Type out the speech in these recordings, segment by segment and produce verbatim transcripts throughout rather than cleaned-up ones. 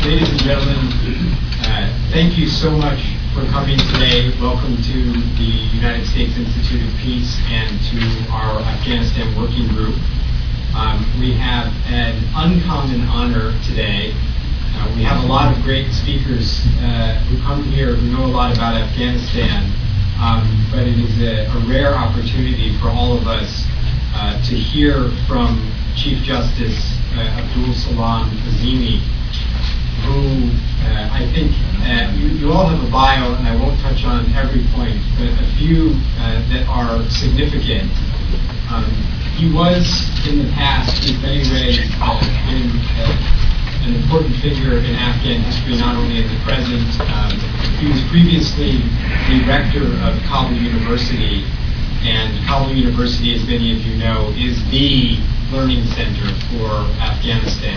Ladies and gentlemen, uh, thank you so much for coming today. Welcome to the United States Institute of Peace and to our Afghanistan Working Group. Um, we have an uncommon honor today. Uh, we have a lot of great speakers uh, who come here who know a lot about Afghanistan, um, but it is a, a rare opportunity for all of us uh, to hear from Chief Justice uh, Abdul Salam Azimi, who uh, I think uh, you, you all have a bio, and I won't touch on every point, but a few uh, that are significant. Um, he was, in the past, in many ways, uh, been uh, an important figure in Afghan history, not only at the present. Um, he was previously the rector of Kabul University, and Kabul University, as many of you know, is the learning center for Afghanistan.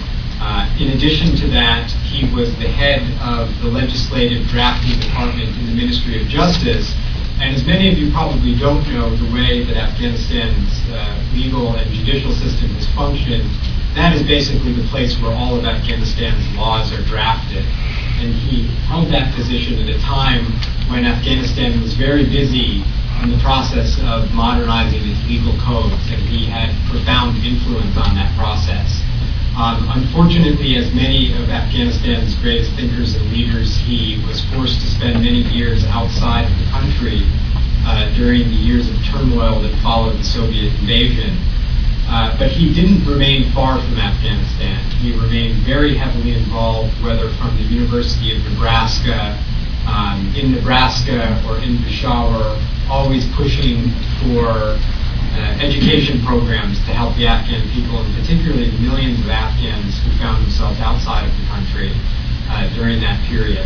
Uh, in addition to that, he was the head of the legislative drafting department in the Ministry of Justice. And as many of you probably don't know, the way that Afghanistan's uh, legal and judicial system has functioned, that is basically the place where all of Afghanistan's laws are drafted. And he held that position at a time when Afghanistan was very busy in the process of modernizing its legal codes, and he had profound influence on that process. Um, unfortunately, as many of Afghanistan's greatest thinkers and leaders, he was forced to spend many years outside of the country uh, during the years of turmoil that followed the Soviet invasion. Uh, but he didn't remain far from Afghanistan. He remained very heavily involved, whether from the University of Nebraska, um, in Nebraska or in Peshawar, always pushing for Uh, education programs to help the Afghan people, and particularly the millions of Afghans who found themselves outside of the country uh, during that period.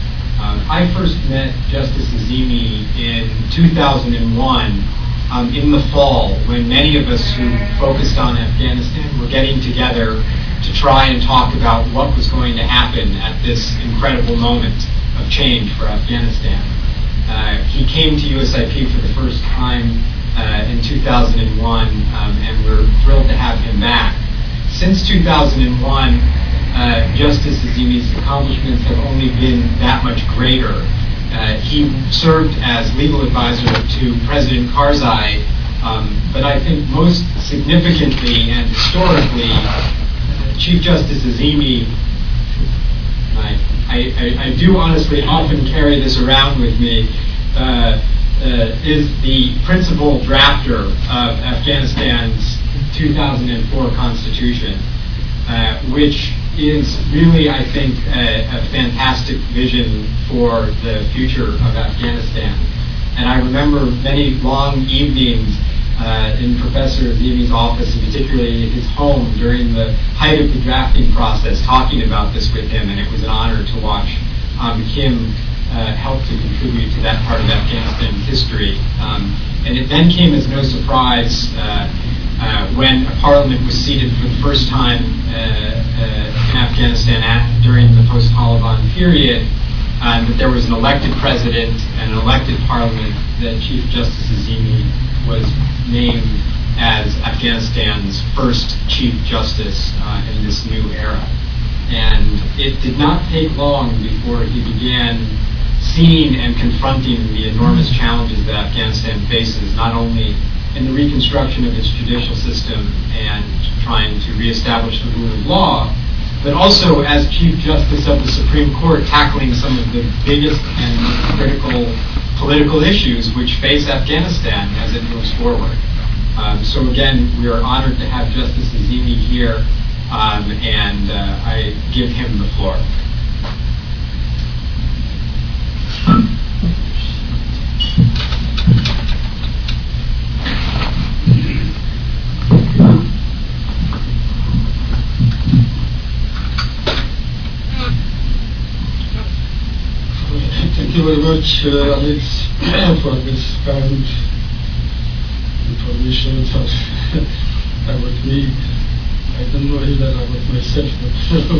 Um, I first met Justice Azimi in two thousand one, um, in the fall, when many of us who focused on Afghanistan were getting together to try and talk about what was going to happen at this incredible moment of change for Afghanistan. Uh, he came to U S I P for the first time Uh, in two thousand one, um, and we're thrilled to have him back. Since two thousand one, uh, Justice Azimi's accomplishments have only been that much greater. Uh, he served as legal advisor to President Karzai, um, but I think most significantly and historically, Chief Justice Azimi, I, I, I do honestly often carry this around with me, uh, Uh, is the principal drafter of Afghanistan's two thousand four Constitution, uh, which is really, I think, a, a fantastic vision for the future of Afghanistan. And I remember many long evenings uh, in Professor Azimi's office, and particularly his home during the height of the drafting process, talking about this with him, and it was an honor to watch um, him Uh, helped to contribute to that part of Afghanistan's history. Um, and it then came as no surprise uh, uh, when a parliament was seated for the first time uh, uh, in Afghanistan at, during the post-Taliban period, uh, that there was an elected president and an elected parliament, that Chief Justice Azimi was named as Afghanistan's first Chief Justice uh, in this new era. And it did not take long before he began seeing and confronting the enormous challenges that Afghanistan faces, not only in the reconstruction of its judicial system and trying to reestablish the rule of law, but also as Chief Justice of the Supreme Court, tackling some of the biggest and most critical political issues which face Afghanistan as it moves forward. Um, so again, we are honored to have Justice Azimi here, um, and uh, I give him the floor. Thank you very much, uh, Alex, for this kind information about me. I don't know either about myself, but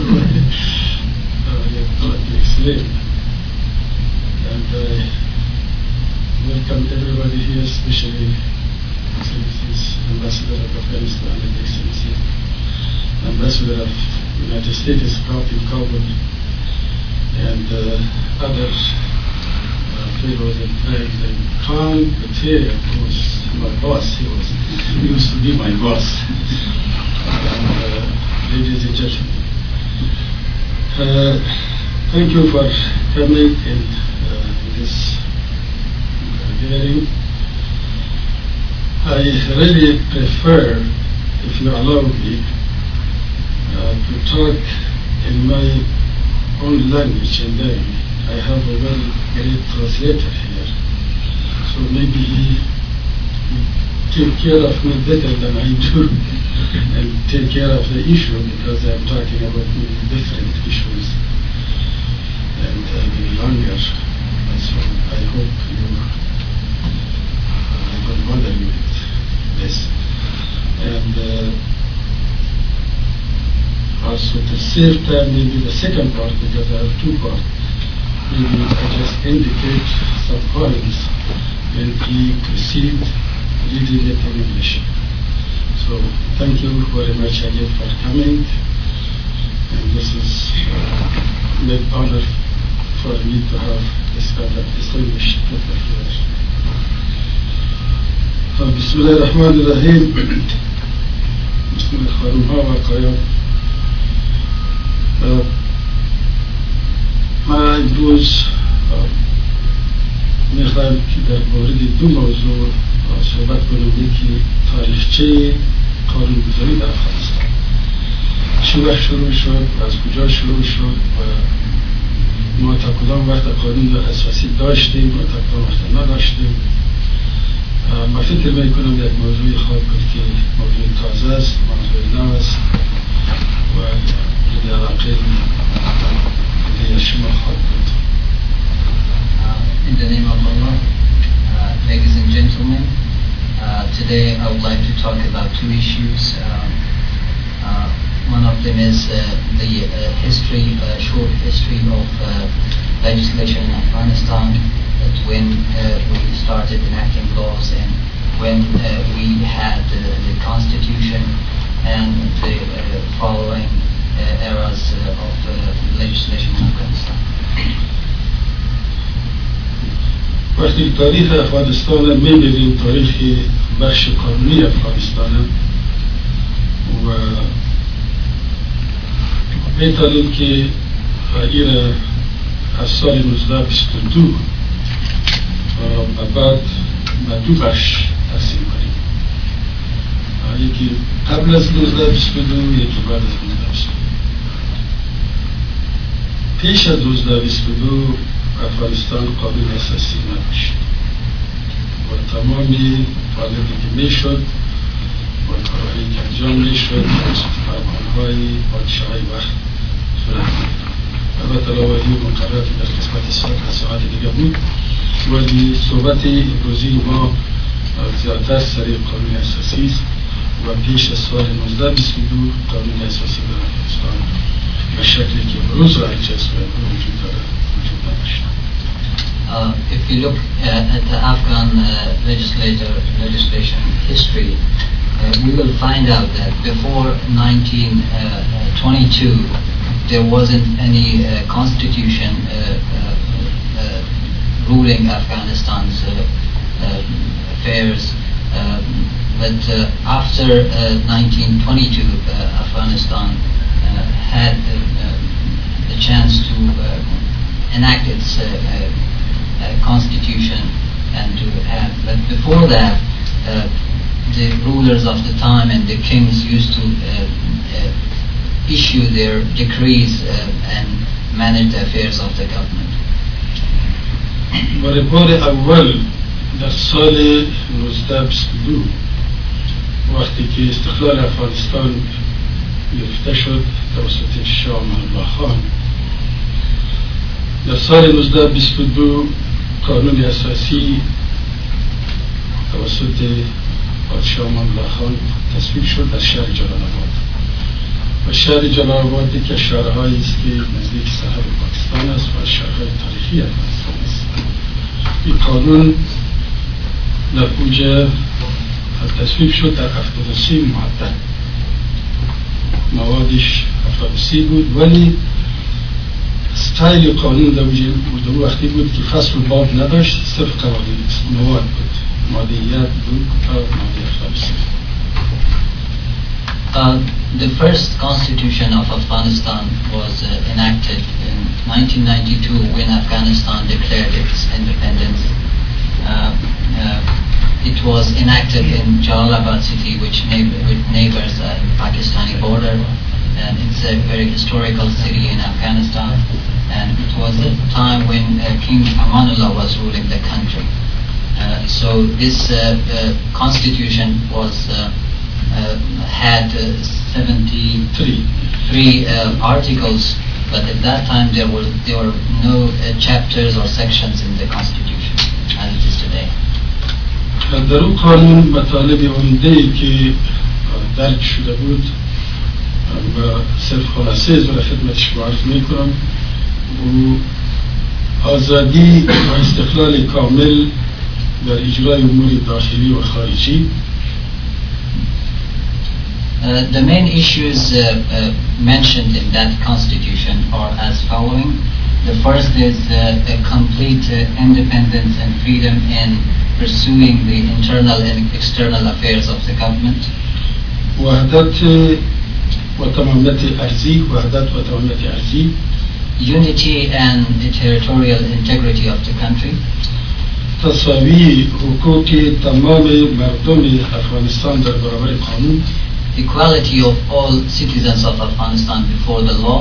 uh, you have to explain. And I welcome everybody here, especially Excellencies, Ambassador of Afghanistan and Excellency, Ambassador of United States Craft in Kabul, and uh, other uh, fellows and friends, and Khan Batia, who was my boss, he was he used to be my boss. And, uh, ladies and gentlemen, uh, thank you for coming in uh, this uh, gathering. I really prefer, if you allow me, uh, to talk in my own language, and then I have a very great translator here, so maybe he take care of me better than I do, and take care of the issue, because I'm talking about many different issues, and I've been longer, so I hope you, I don't bother you with this. And uh, also to save time, maybe the second part, because I have two parts, maybe I just indicate some points and we proceed reading it in English. So thank you very much again for coming, and this is uh, an honor for me to have this kind of distinguished people here. بسم الله الرحمن الرحیم. بسم الله خانم ها و آقایان، ما امروز میخوایم که در مورد دو موضوع صحبت کنیم. یکی تاریخچه قانونگذاری در افغانستان، چه وقت شروع شد، از کجا شروع شد و ما تا کدام وقت قانون اساسی داشتیم و تا کدام وقت نداشتیم. ما فکر میکنم یک موضوع خواهد بود که موضوع تازه است، موضوع نو است و مورد علاقه دیگر شما خواهد بود. In the name of Allah, uh, ladies and gentlemen, uh, today I would like to talk about two issues. Uh, uh, one of them is uh, the uh, history, uh, short history of uh, legislation in Afghanistan, that when uh, we started enacting laws and when uh, we had uh, the constitution and the uh, following uh, eras uh, of uh, legislation in Afghanistan. وقتی تاریخ افغانستان میبینیم، تاریخ بخش قانونی افغانستان و میتونیم که این از سال نوزده بیست و دو و بعد به دو بخش تقسیم کنیم، یکی قبل از نوزده بیست و دو، یکی بعد از نوزده بیست و دو. پیش از نوزده بیست و دو افغانستان قانون اساسی نداشت و تمامی فعالیتی که میشد و کارهایی که انجام میشد توسط فرمانهای پادشاهی وقت صورت میگرفت. البته علاوه مقرراتی در قسمت ساعت دیگه بود، ولی صحبت امروزی ما زیادتر سر قانون اساسی است و پیش از سال نوزده بیست و دو قانون اساسی در افغانستان به شکلی که امروز رایج است و وجود داره وجود نداشت. Uh, if you look uh, at the Afghan uh, legislator, legislation history, uh, we will find out that before nineteen twenty-two there wasn't any uh, constitution uh, uh, uh, ruling Afghanistan's uh, uh, affairs. Uh, but uh, after uh, nineteen twenty-two, uh, Afghanistan uh, had uh, uh, the chance to uh, enact its uh, uh, Uh, constitution and to have, but before that uh, the rulers of the time and the kings used to uh, uh, issue their decrees uh, and manage the affairs of the government. برای بار اول در سال نوزده بیست و دو وقتی که استقلال افغانستان گرفته شد توسط شاه الله خان، در سال نوزده بیست و دو قانون اساسی توسط پادشاه الله خان تصویب شد در شهر جلال آباد و شهر جلال آباد که شهرهایی است که نزدیک سرحد پاکستان است و شهرهای تاریخی افغانستان است. این قانون در اونجا تصویب شد در هفتاد و سه ماده، موادش هفتاد و سی بود، ولی ستایل قانون در اون وقتی بود که فصل باب نداشت، صرف قوانین مواد بود، ماده یک بود تا ماده هفتاد و سی. Uh, the first constitution of Afghanistan was uh, enacted in nineteen ninety-two when Afghanistan declared its independence. Uh, uh, it was enacted in Jalalabad city, which neighbor, with neighbors at the Pakistani border, and it's a very historical city in Afghanistan. And it was a time when uh, King Amanullah was ruling the country. Uh, so this uh, uh, constitution was uh, uh, had uh, seventy-three three, uh, articles, but at that time there were there were no uh, chapters or sections in the constitution as it is today. در اون قانون مطالب عمده‌ای که درک شده بود و صرف خلاصه از برای خدمتش معرف میکنم و آزادی و استقلال کامل در اجرای امور داخلی و خارجی. Uh, the main issues uh, uh, mentioned in that constitution are as following. The first is uh, a complete uh, independence and freedom in pursuing the internal and external affairs of the government. وحدت و تمامیت ارضی، وحدت و تمامیت ارضی. Unity and the territorial integrity of the country. تساوی حقوق تمام مردم افغانستان در برابر قانون. Equality of all citizens of Afghanistan before the law.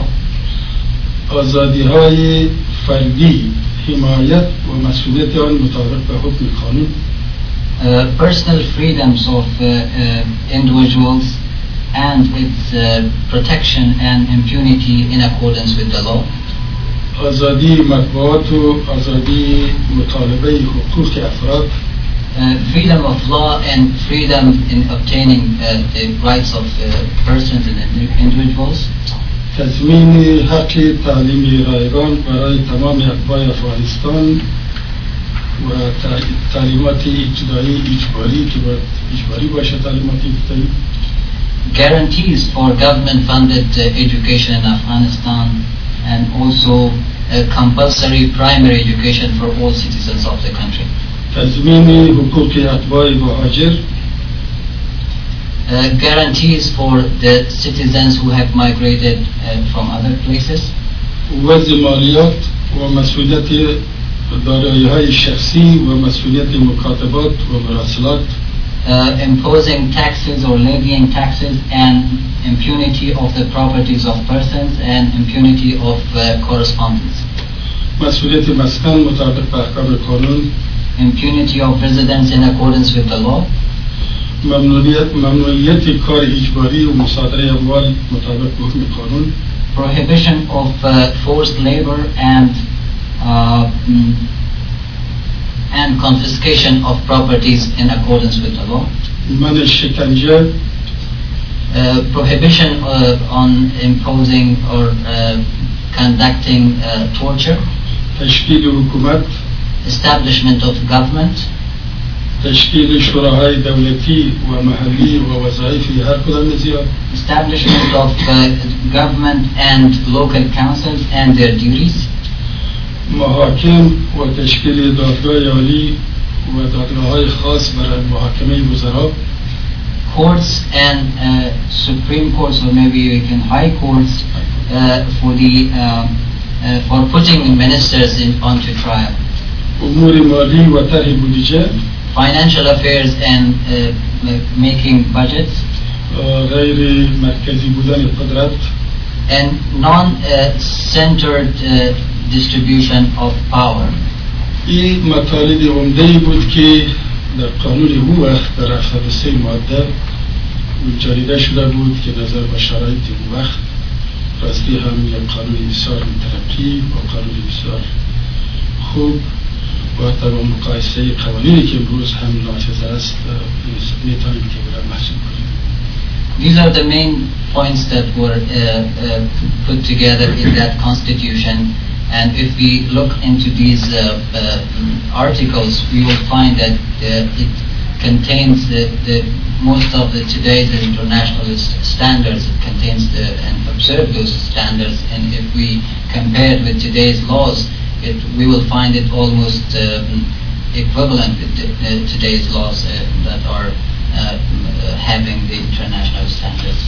آزادی های فردی، حمایت و مسئولیت آن مطابق به حکم قانون. Uh, personal freedoms of uh, uh, individuals and its uh, protection and impunity in accordance with the law. آزادی مطبوعات و آزادی مطالبه حقوق افراد. Uh, freedom of law and freedom in obtaining uh, the rights of uh, persons and individuals. تضمین حق تعلیم رایگان برای تمام اتباع افغانستان و تعلیمات ابتدایی اجباری که باید اجباری باشه تعلیمات ابتدایی. Guarantees for government-funded uh, education in Afghanistan and also uh, compulsory primary education for all citizens of the country. تضمین حقوق اتباع مهاجر. Uh, guarantees for the citizens who have migrated uh, from other places. وضع مالیات و مسئولیت دارایی‌های شخصی و مسئولیت مکاتبات و مراسلات. Uh, imposing taxes or levying taxes and impunity of the properties of persons and impunity of uh, correspondence. مسئولیت مسکن مطابق به احکام قانون. Impunity of residence in accordance with the law. ممنوعیت ممنوعیت کار اجباری و مصادره اموال مطابق به حکم قانون. Prohibition of uh, forced labor and uh, and confiscation of properties in accordance with the law. منع شکنجه. Uh, prohibition uh, on imposing or uh, conducting uh, torture. تشکیل حکومت. Establishment of government. تشکیل شوراهای دولتی و محلی و وظایفی هر کدام از اینها. Establishment of uh, government and local councils and their duties. محاکم و تشکیل دادگاه عالی و دادگاه‌های خاص برای محاکمه وزرا. Courts and uh, supreme courts or maybe even high courts uh, for the uh, uh, for putting ministers in onto trial. امور مالی و طرح بودجه. Financial affairs and uh, making budgets. غیر مرکزی بودن قدرت. And non-centered uh, distribution of power. این مطالب عمده‌ای بود که در قانون او وقت در هفتاد و سه ماده جاریده شده بود که نظر به شرایط او وقت راستی هم یک قانون بسیار مترقی و قانون بسیار خوب و طبعا مقایسه قوانینی که امروز هم نافذ است میتونیم که برای محسوب کنیم. These are the main points that were uh, uh, put together in that constitution, and if we look into these uh, uh, articles, we will find that uh, it contains the, the most of the today's international standards. It contains the, and observe those standards. And if we compare it with today's laws, it, we will find it almost um, equivalent with the, uh, today's laws uh, that are uh, having the international standards.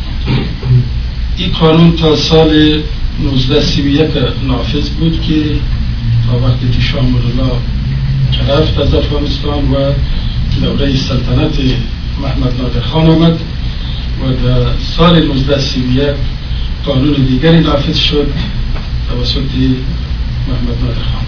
این قانون تا سال نوزده سی و یک نافذ بود که تا وقتی که شاه نورالله رفت از افغانستان و دوره سلطنت محمد نادر خان آمد و در سال نوزده سی و یک قانون دیگری نافذ شد توسط محمد نادر خان.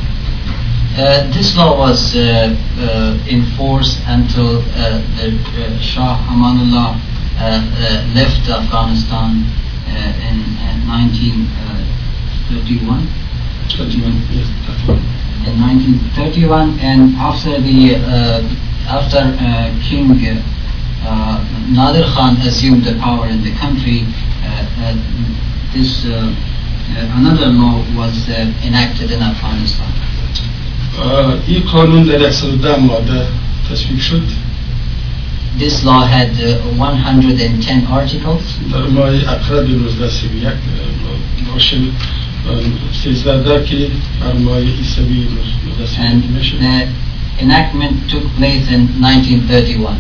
Uh, this law was uh, uh, in force until uh, the, uh, Shah Amanullah uh, uh, left Afghanistan uh, in uh, nineteen thirty-one. thirty-one, yes, thirty-one. In nineteen thirty-one, and after the uh, after uh, King uh, Nadir Khan assumed the power in the country, uh, uh, this uh, uh, another law was uh, enacted in Afghanistan. این قانون در صد و ده ماده تصویب شد. This law had uh, one hundred ten articles. در ماه اپریل نوزده سی و یک باشه سیزده که بر ماه عیسوی نوزده سی و یک میشه. The enactment took place in nineteen thirty-one.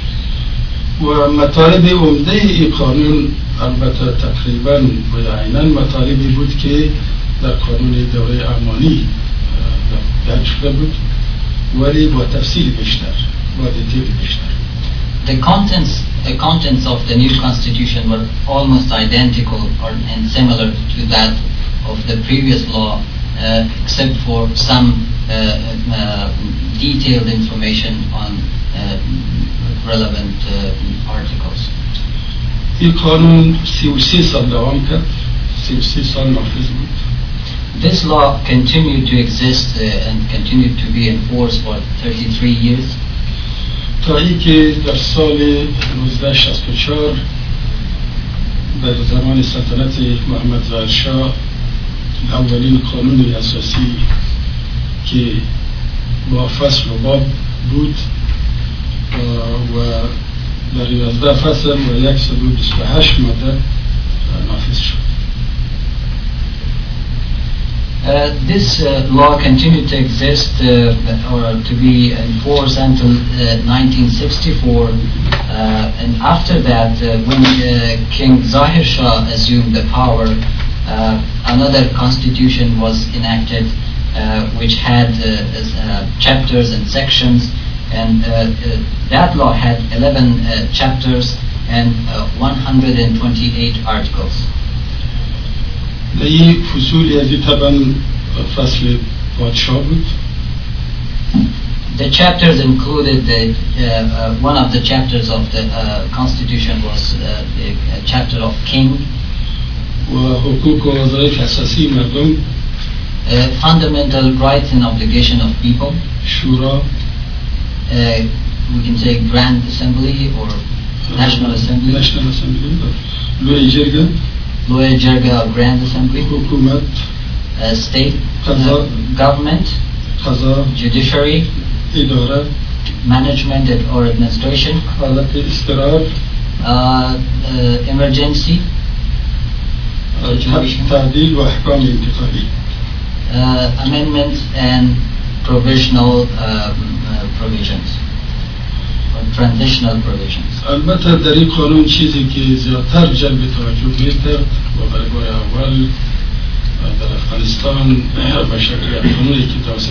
و مطالب عمده این قانون البته تقریبا و عیناً مطالبی بود که در قانون دوره امانی درج شده بود ولی با تفصیل بیشتر با دیتیل بیشتر. The contents, the contents of the new constitution were almost identical or and similar to that of the previous law, uh, except for some uh, uh, detailed information on uh, relevant uh, articles. این قانون سی و سه سال دوام کرد، سی و سه سال نافذ بود. This law continued to exist uh, and continued to be in force for thirty-three years. تا اینکه در سال نوزده شصت و چهار در زمان سلطنت محمد ظاهر شاه اولین قانون اساسی که با فصل و باب بود و در یازده فصل و صد و بیست و هشت ماده نافذ شد. Uh, this uh, law continued to exist uh, or to be in force until uh, nineteen sixty-four, uh, and after that, uh, when uh, King Zahir Shah assumed the power, uh, another constitution was enacted, uh, which had uh, uh, chapters and sections, and uh, uh, that law had eleven uh, chapters and uh, one hundred twenty-eight articles. این فصول یزی طبعا فصل پادشاه بود. The chapters included the, uh, uh, one of the chapters of the uh, constitution was uh, the uh, chapter of king. و حقوق و وظایف اساسی مردم. Uh, fundamental rights and obligation of people. شورا. Uh, we can say Grand Assembly or National Assembly. National Assembly. لوی جرگه. Lower Jirga or Grand Assembly, حکومت, uh, state, uh, government, قضا, judiciary, اداره, management or administration, حالت اضطرار, uh, uh, emergency, تعدیل و احکام انتقالی, uh, amendments and provisional um, uh, provisions. Transitional provisions. البته در این قانون چیزی که زیادتر جلب توجه می‌کرد و برای بار اول در افغانستان به شکل قانونی که توسط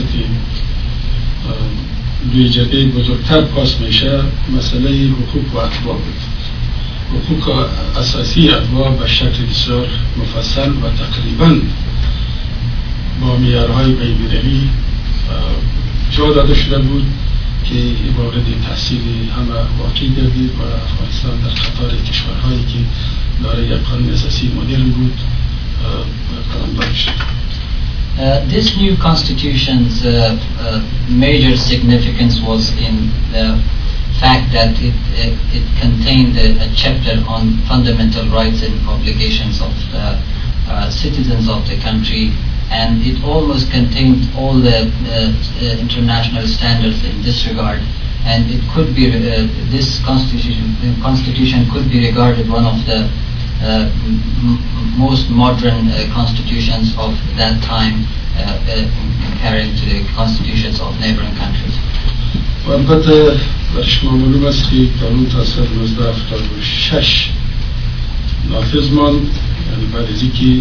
دوی جبهه بزرگتر پاس میشه مسئله حقوق و اتباع بود. حقوق اساسی اتباع به شکل بسیار مفصل و تقریبا با معیارهای بین‌المللی جا داده شده بود که وارد تحصیل همه واقعی گردید و افغانستان در قطار کشورهایی که دارای یک قانون اساسی مدرن بود قلمداد شد. Uh, this new constitution's uh, uh, major significance was in the fact that it, it, it contained a, a chapter on fundamental rights and obligations of uh, uh, citizens of the country, and it almost contained all the uh, uh, international standards in this regard, and it could be uh, this constitution constitution could be regarded one of the uh, m- most modern uh, constitutions of that time, uh, uh, comparing to the constitutions of neighboring countries. و البته بر شما معلوم است که قانون تا سال نوزده هفتاد و شش نافذ ماند، یعنی بعد از اینکه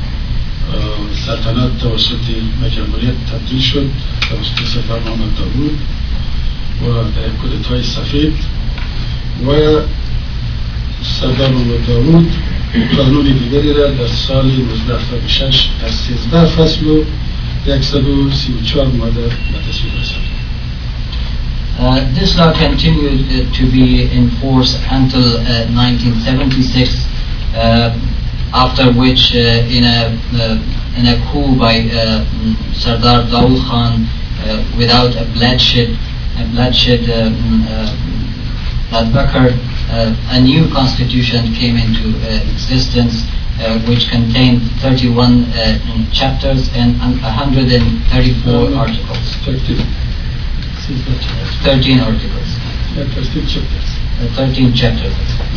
سلطنت توسط به جمهوریت تبدیل شد توسط سردار محمد داوود و در کودتای سفید، و سردار محمد داوود قانون دیگری را در سال نوزده هفتاد و شش از سیزده فصل و صد و سی و چهار ماده به تصویب رساند. Uh, this law continued uh, to be in force until uh, nineteen seventy-six, uh, after which, uh, in a uh, in a coup by uh, Sardar Dawood Khan, uh, without a bloodshed, a bloodshed uh, uh, that occurred, uh, a new constitution came into uh, existence, uh, which contained thirty-one uh, chapters and one hundred thirty-four um, articles. thirteen. thirteen articles. Yeah, thirteen chapters. Uh, thirteen chapters.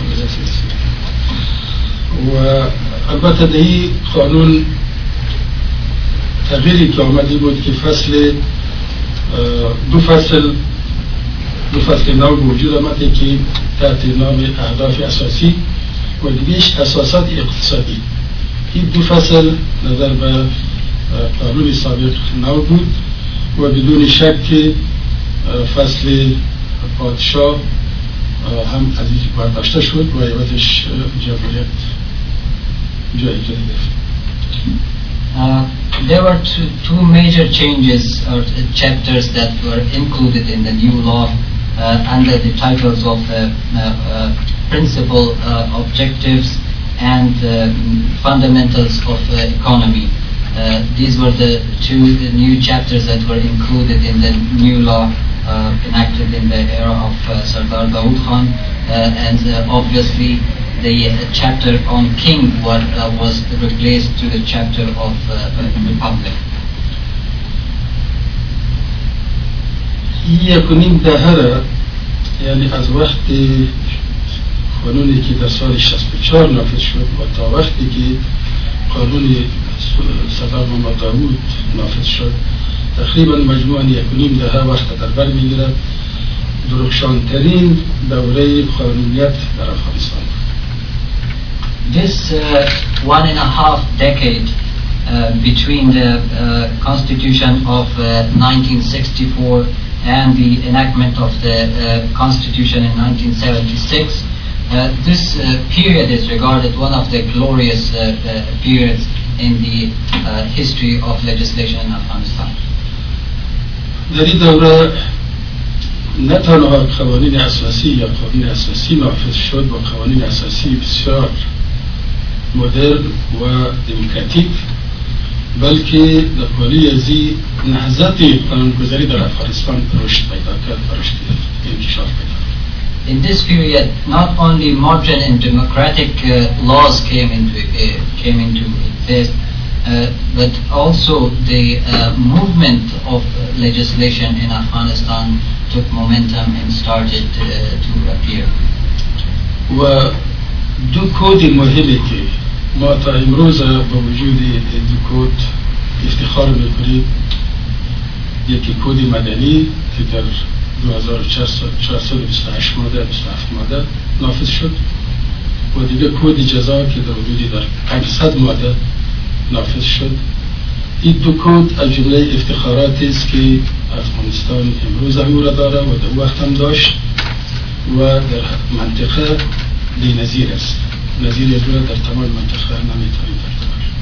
و البته دهی قانون تغییری که آمدی بود که فصل دو فصل دو فصل نو وجود آمده که تحت نام اهداف اساسی و دیگهش اساسات اقتصادی. این دو فصل نظر به قانون سابق نو بود و بدون شک فصل پادشاه هم از این برداشته شد و عوضش جمهوریت جای گرفت. Uh, there were two, two major changes or uh, chapters that were included in the new law uh, under the titles of uh, uh, uh, principal uh, objectives and uh, fundamentals of uh, economy. Uh, these were the two the new chapters that were included in the new law uh, enacted in the era of uh, Sardar Dawood Khan, uh, and uh, obviously the uh, chapter on king was, uh, was replaced to the chapter of uh, republic. یکونیم دهه یعنی از وقت قانونی که در سال شصت و چهار نافذ شد و تا وقتی که قانون سردار محمد داوود نافذ شد تقریبا مجموعاً یکونیم دهه وقت در بر میگیرد درخشانترین دوره قانونیت در افغانستان. This uh, one and a half decade uh, between the uh, constitution of uh, nineteen sixty-four and the enactment of the uh, constitution in nineteen seventy-six, uh, this uh, period is regarded one of the glorious uh, uh, periods in the uh, history of legislation in Afghanistan. در این دوره نه تنها قوانین اساسی یا قانون اساسی نافذ شد و قوانین اساسی بسیار مدرن و دموکراتیک، بلکه در پالی ازی نهضت قانونگذاری در افغانستان رشد پیدا کرد و رشد انکشاف پیدا کرد. In this period, not only modern and democratic uh, laws came into uh, came into exist, uh, but also the uh, movement of legislation in Afghanistan took momentum and started uh, to appear. و دو کود مهمی که ما تا امروز با وجود دو کود افتخار میکنیم، یکی کود مدنی که در دو هزار و چهارصد و بیست و هشت ماده بیست و هفت ماده نافذ شد و دیگه کود جزا که در حدود در پانصد ماده نافذ شد. این دو کود از جمله افتخاراتی است که افغانستان امروز هم را داره و در وقت هم داشت و در منطقه بی‌نظیر است. نظیر را در تمام منطقه نمیتونیم داشته باشیم.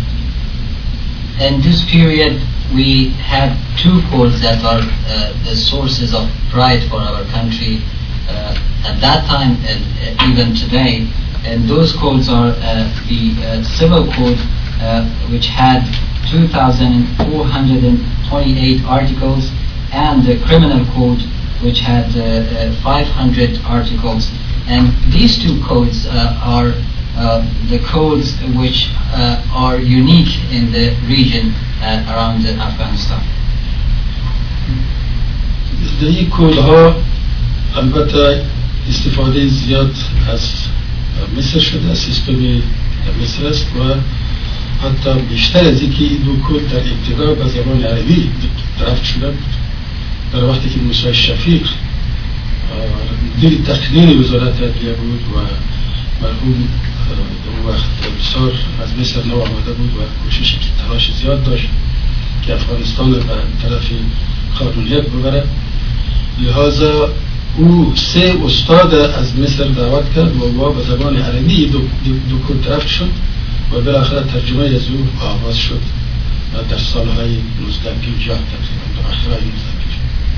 In this period, we had two codes that are uh, the sources of pride for our country uh, at that time and uh, even today. And those codes are uh, the uh, civil code, uh, which had two thousand four hundred twenty-eight articles, and the criminal code, which had uh, uh, five hundred articles. And these two codes uh, are uh, the codes which uh, are unique in the region uh, around uh, Afghanistan. در این کودها البته استفاده زیاد از مصر شده از سیستم مصر است و حتی بیشتر از اینکه این دو کد در ابتدا به زبان عربی درافت شده بود. در وقتی که موسی شفیق مدیر تقنین وزارت عدلیه بود و مرحوم اون وقت بسیار از مصر نو آمده بود و کوشش که تلاش زیاد داشت که افغانستان به طرف قانونیت ببره، لحاظا او سه استاد از مصر دعوت کرد و با به زبان عربی دو, دو کد درافت شد و بالاخره ترجمه از او آغاز شد در سالهای نوزده پنجاه تقریبا در آخرهای نوزده پنجاه.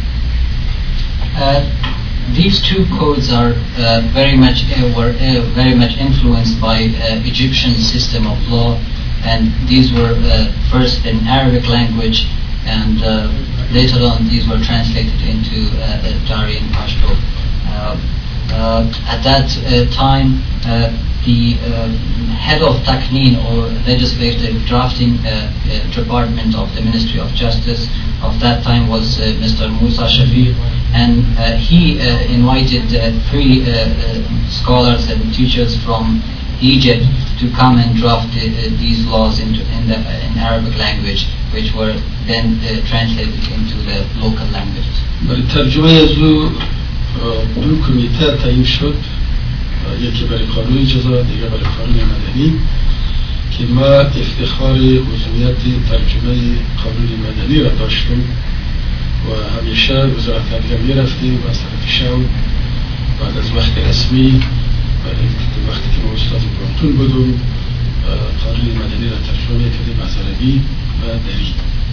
Uh, these two codes are uh, very much uh, were uh, very much influenced by uh, Egyptian system of law, and these were uh, first in Arabic language, and uh, later on these were translated into uh, Dari and Pashto. Uh, uh, at that uh, time, uh, the uh, head of Takneen or legislative drafting uh, uh, department of the Ministry of Justice of that time was uh, Mister Musa Shafiq, and uh, he uh, invited uh, three uh, uh, scholars and teachers from Egypt to come and draft uh, these laws into in the uh, in Arabic language, which were then uh, translated into the local languages. برای ترجمه از او دو کمیته تعیین شد، یکی برای قانون جزا، دیگر برای قانون مدنی، که ما افتخار عضویت ترجمه قانون مدنی را داشتیم و همیشه وزارت عدلیه می رفتیم و از طرف شو بعد از وقت رسمی وقتی که ما استاد برانتون بودم قانون مدنی را ترجمه کردیم از عربی و دری.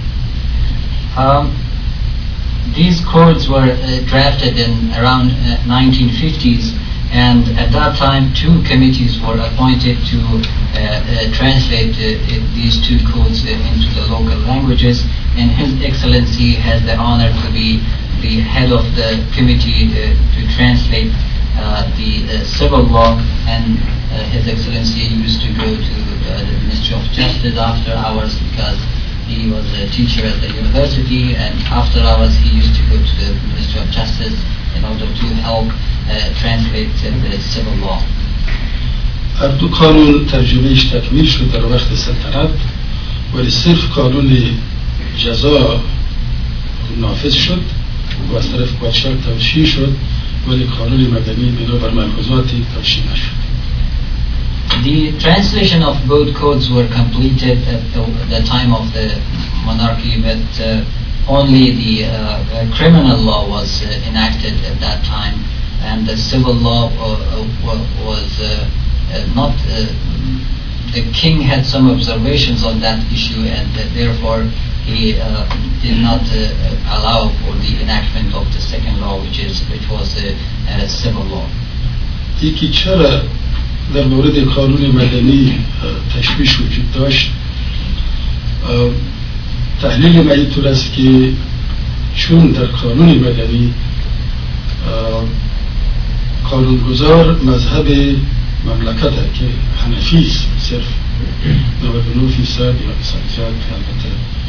Um, these codes were uh, drafted in around uh, nineteen fifties, and at that time two committees were appointed to uh, uh, translate uh, these two codes uh, into the local languages, and His Excellency has the honor to be the head of the committee uh, to translate uh, the uh, civil law, and uh, His Excellency used to go to uh, the Ministry of Justice after hours because he was a teacher at the university, and after hours he used to go to the Ministry of Justice in order to help uh, translate uh, the civil law. هر دو قانون ترجمهش تکمیل شد در وقت سلطنت، ولی صرف قانون جزا نافذ شد و از طرف پادشاه توشیح شد، ولی قانون مدنی بنابر ملحوظاتی توشیح نشد. The translation of both codes were completed at the, the time of the monarchy, but uh, only the uh, criminal law was uh, enacted at that time, and the civil law uh, was uh, uh, not. Uh, the king had some observations on that issue, and uh, therefore he uh, did not uh, allow for the enactment of the second law, which is which was the uh, civil law. در مورد قانون مدنی تشویش وجود داشت. تحلیل ما اینطور است که چون در قانون مدنی قانونگذار مذهب مملکت است که حنفی است، صرف نود و نه فیصد یا بسیار البته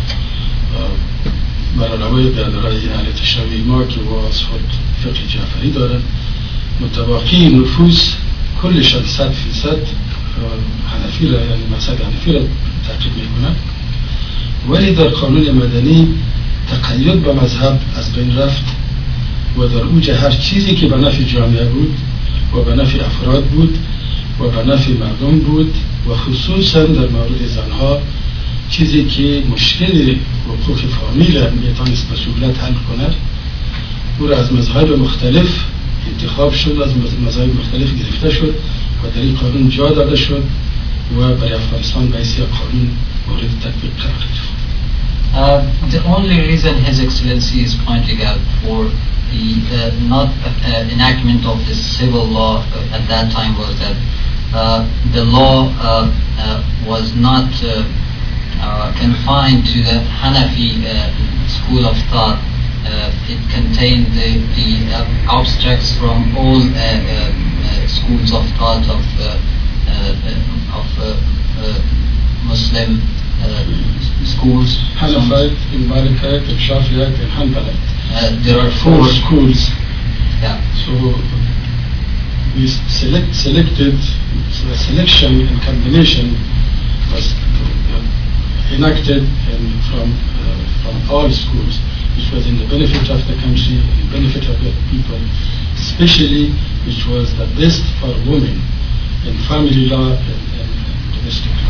برعلاوه بیادرهای اهل تشیع ما که واس خود فقه جعفری دارند، متواقی نفوس کلشان صد فیصد حنفی را یعنی مذهب حنفی را تعقیب میکنند، ولی در قانون مدنی تقید به مذهب از بین رفت و در اوج هر چیزی که به نفع جامعه بود و به نفع افراد بود و به نفع مردم بود و خصوصا در مورد زنها چیزی که مشکل حقوق فامیل میتونست به سهولت حل کند، او را از مذاهب مختلف انتخاب شد، از مذاهب مختلف گرفته شد و در این قانون جا داده شد و برای افغانستان به حیث قانون مورد تطبیق قرار گرفت. Uh, the only reason His Excellency is pointing out for the uh, not uh, enactment of the civil law uh, at that time was that uh, the law uh, uh, was not uh, uh, confined to the Hanafi uh, school of thought. Uh, it contained the, the uh, abstracts from all uh, uh, uh, schools of thought of uh, uh, of uh, uh, Muslim uh, schools. Hanafite, Malikite, Shafi'ite, and Hanbalite. Uh, there are four four schools. Yeah. So we select, selected, so the selection and combination was uh, enacted in, from, uh, from all schools, which was in the benefit of the country, in the benefit of the people, especially which was the best for women in family law and, and domestic law.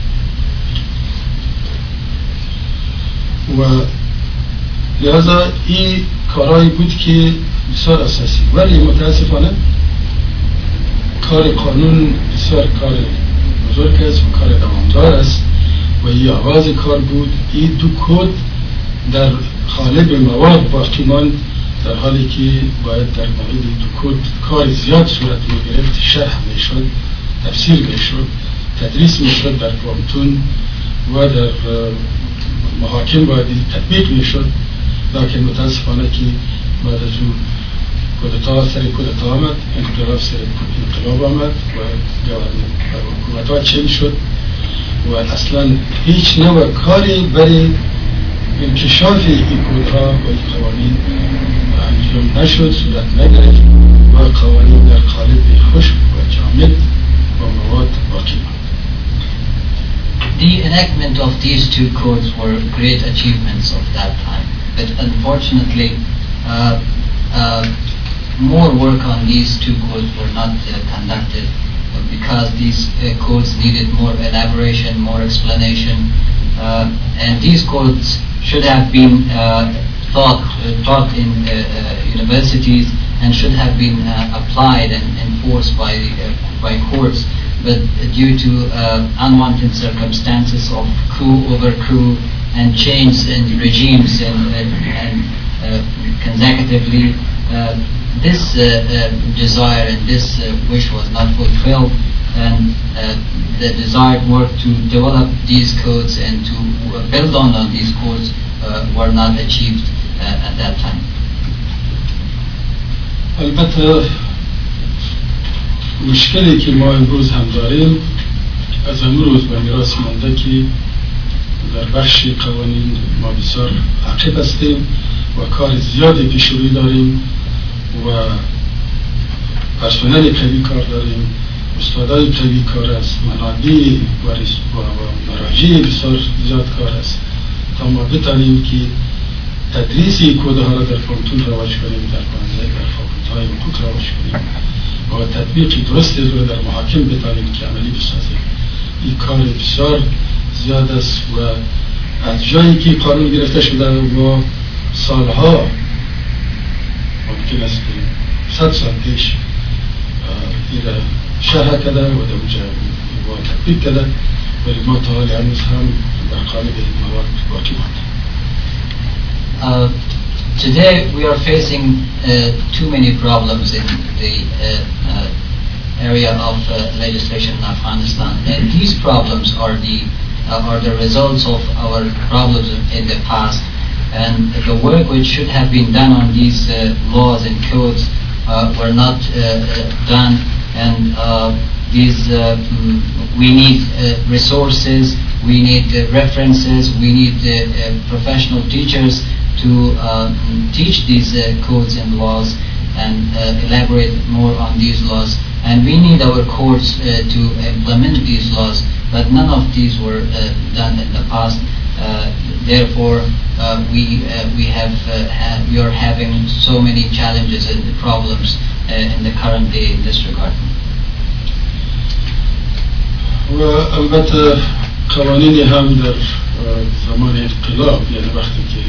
و لذا این کارهایی بود که بسیار اساسی، ولی متاسفانه کار قانون بسیار کار بزرگ است و کار دوامدار است و این آغاز کار بود. این دو کد در قالب مواد باقی ماند، در حالی که باید در مورد دو کد کار زیاد صورت می‌گرفت، شرح می‌شد، تفسیر می‌شد، تدریس می‌شد در پانتون و در محاکم باید تطبیق می‌شد. لکن متاسفانه که بعد از اون کودتا سر کودتا آمد، انقلاب سر انقلاب آمد و حکومت‌ها چنج شد و اصلا هیچ نوع کاری برای انکشاف این کودها و این قوانین انجام نشد، صورت نگرفت و قوانین در قالب خشک و جامد و مواد باقی ماند. The enactment of these two codes were great achievements of that time, but unfortunately uh, uh, more work on these two codes were not uh, conducted because these uh, codes needed more elaboration, more explanation, uh, and these codes should have been uh, taught, uh, taught in uh, uh, universities and should have been uh, applied and enforced by, uh, by courts. But due to uh, unwanted circumstances of coup over coup and change in regimes and, and, and uh, consecutively, uh, this uh, uh, desire and this uh, wish was not fulfilled, and uh, the desired work to develop these codes and to uh, build on, on these codes uh, were not achieved uh, at that time. البته مشکلی که ما امروز هم داریم از امروز به میراث مانده که در بخش قوانین ما بسیار عقب هستیم و کار زیادی پیش روی داریم و پرسنل قوی کار داریم، استادای قوی کار است، منابع و مراجع بسیار زیاد کار است تا ما بتانیم که تدریس کودها را در پانتون رواج کنیم، در پانزه در فاکولت‌های حقوق رواج کنیم و تطبیق درست رو در محاکم بتانیم که عملی بسازیم. این کار بسیار زیاد است و از جایی که قانون گرفته شده و سالها ممکن است صد سال پیش این را شرح کرده و در اونجا و تطبیق کرده، ولی ما تا حال هنوز هم در قالب این مواد باقی مانده. Uh, today we are facing uh, too many problems in the uh, uh, area of uh, legislation in Afghanistan, and these problems are the uh, are the results of our problems in the past, and the work which should have been done on these uh, laws and codes uh, were not uh, uh, done, and uh, these uh, we need uh, resources, we need uh, references, we need uh, uh, professional teachers to uh, teach these uh, codes and laws and uh, elaborate more on these laws, and we need our courts uh, to implement these laws, but none of these were uh, done in the past. Uh, therefore, uh, we uh, we have uh, ha- we are having so many challenges and problems uh, in the current day in this regard. و البته قوانین هم در زمان انقلاب، یعنی وقتی که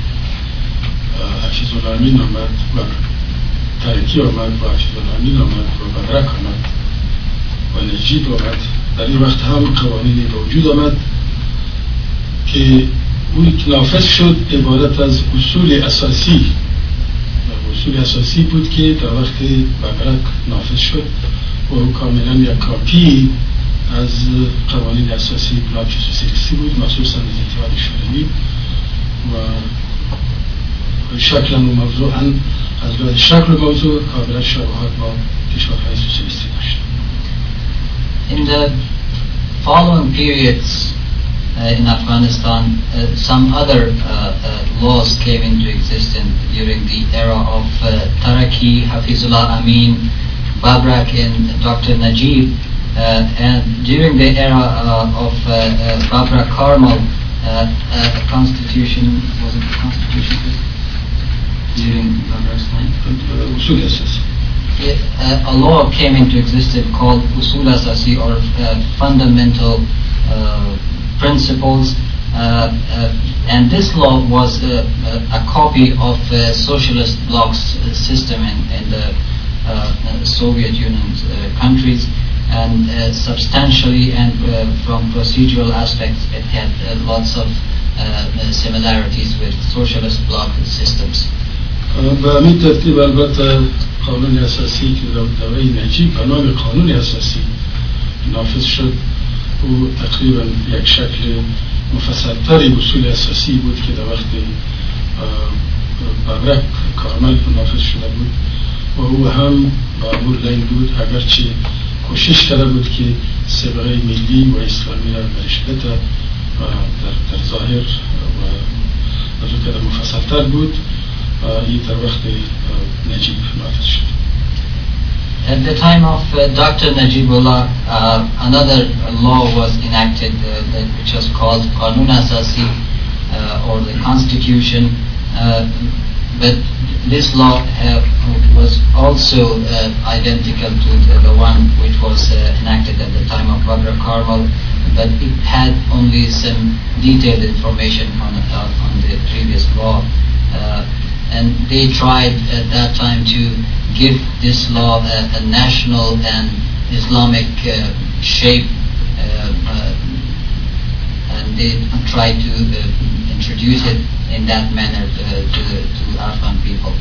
حفیظ الامین آمد و ترکی آمد و حفیظ الامین آمد و بدرک آمد و نجیب آمد، در این وقت هم قوانینی به وجود آمد که اون نافذ شد عبارت از اصول اساسی. اصول اساسی بود که در وقت بدرک نافذ شد و او کاملا یک کاپی از قوانین اساسی بلاک سوسیالیستی بود، مخصوصا از اتحاد شوروی و شکل و موضوعا از لحاظ شکل و موضوع کاملا شباهت با کشورهای سوسیالیستی داشت. In the following periods, uh, in Afghanistan, uh, some other uh, uh, laws came into existence during the era of uh, Taraki, Hafizullah Amin, Babrak, and Doctor Najib. Uh, and during the era uh, of uh, uh, Babrak Karmal, uh, uh, a constitution, was it a constitution during Babrak's time? Usul Asasi. Uh, a law came into existence called Usul Asasi, or uh, fundamental uh, principles, uh, uh, and this law was uh, a copy of uh, socialist bloc's system in, in the uh, Soviet Union uh, countries, and uh, substantially and uh, from procedural aspects it had uh, lots of uh, similarities with socialist bloc systems. به همین ترتیب البته قانون اساسی که در دوره نجیب به نام قانون اساسی نافذ شد و تقریبا یک شکل مفصلتری اصول اساسی بود که در وقت بابرک کارمل نافذ شده بود و او هم معمول لین بود، اگرچه کوشش کرده بود که سابقه ملی و اسلامی را برش بده در, در ظاهر و از او که در مفصلتر بود این در وقت نجیب نافذ شد. At the time of uh, Doctor Najibullah, uh, another law was enacted uh, that, which was called Qanun Asasi, uh, or the Constitution. Uh, but this law uh, was also uh, identical to the, the one which was uh, enacted at the time of Babrak Karmal, but it had only some detailed information on, uh, on the previous law. Uh, and they tried at that time to give this law a, a national and Islamic uh, shape, uh, uh, and they tried to uh, introduce it in that manner uh, to, to Afghan people.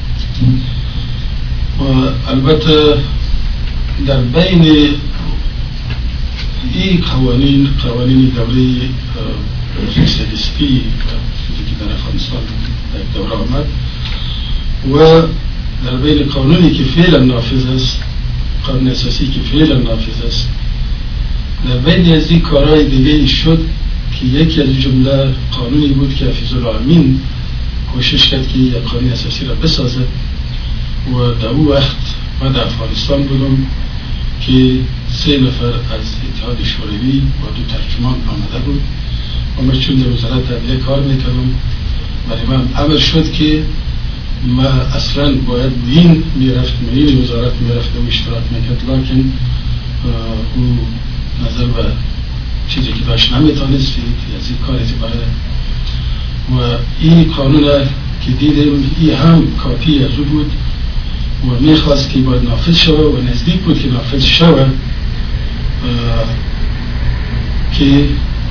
البته در بین این قوانین قوانین دوره سوسیالیستی که در افغانستان در دوره آمد و در بین قانونی که فعلا نافذ است، قانون اساسی که فعلا نافذ است، در بین از این کارهای دیگه شد که یکی از جمله قانونی بود که حفیظالله امین کوشش کرد که یک قانون اساسی را بسازد و در اون وقت من در افغانستان بودم که سه نفر از اتحاد شوروی و دو ترجمان آمده بود و من چون در وزارت عدلیه کار میکردم برای من امر شد که ما اصلا باید این میرفتم این وزارت میرفتم اشتراک میکرد، لیکن او نظر به چیزی که داشت نمیتونست از این کار اتباره و این قانون که دیدم این هم کافی از او بود و میخواست که باید نافذ شود و نزدیک بود که نافذ شود که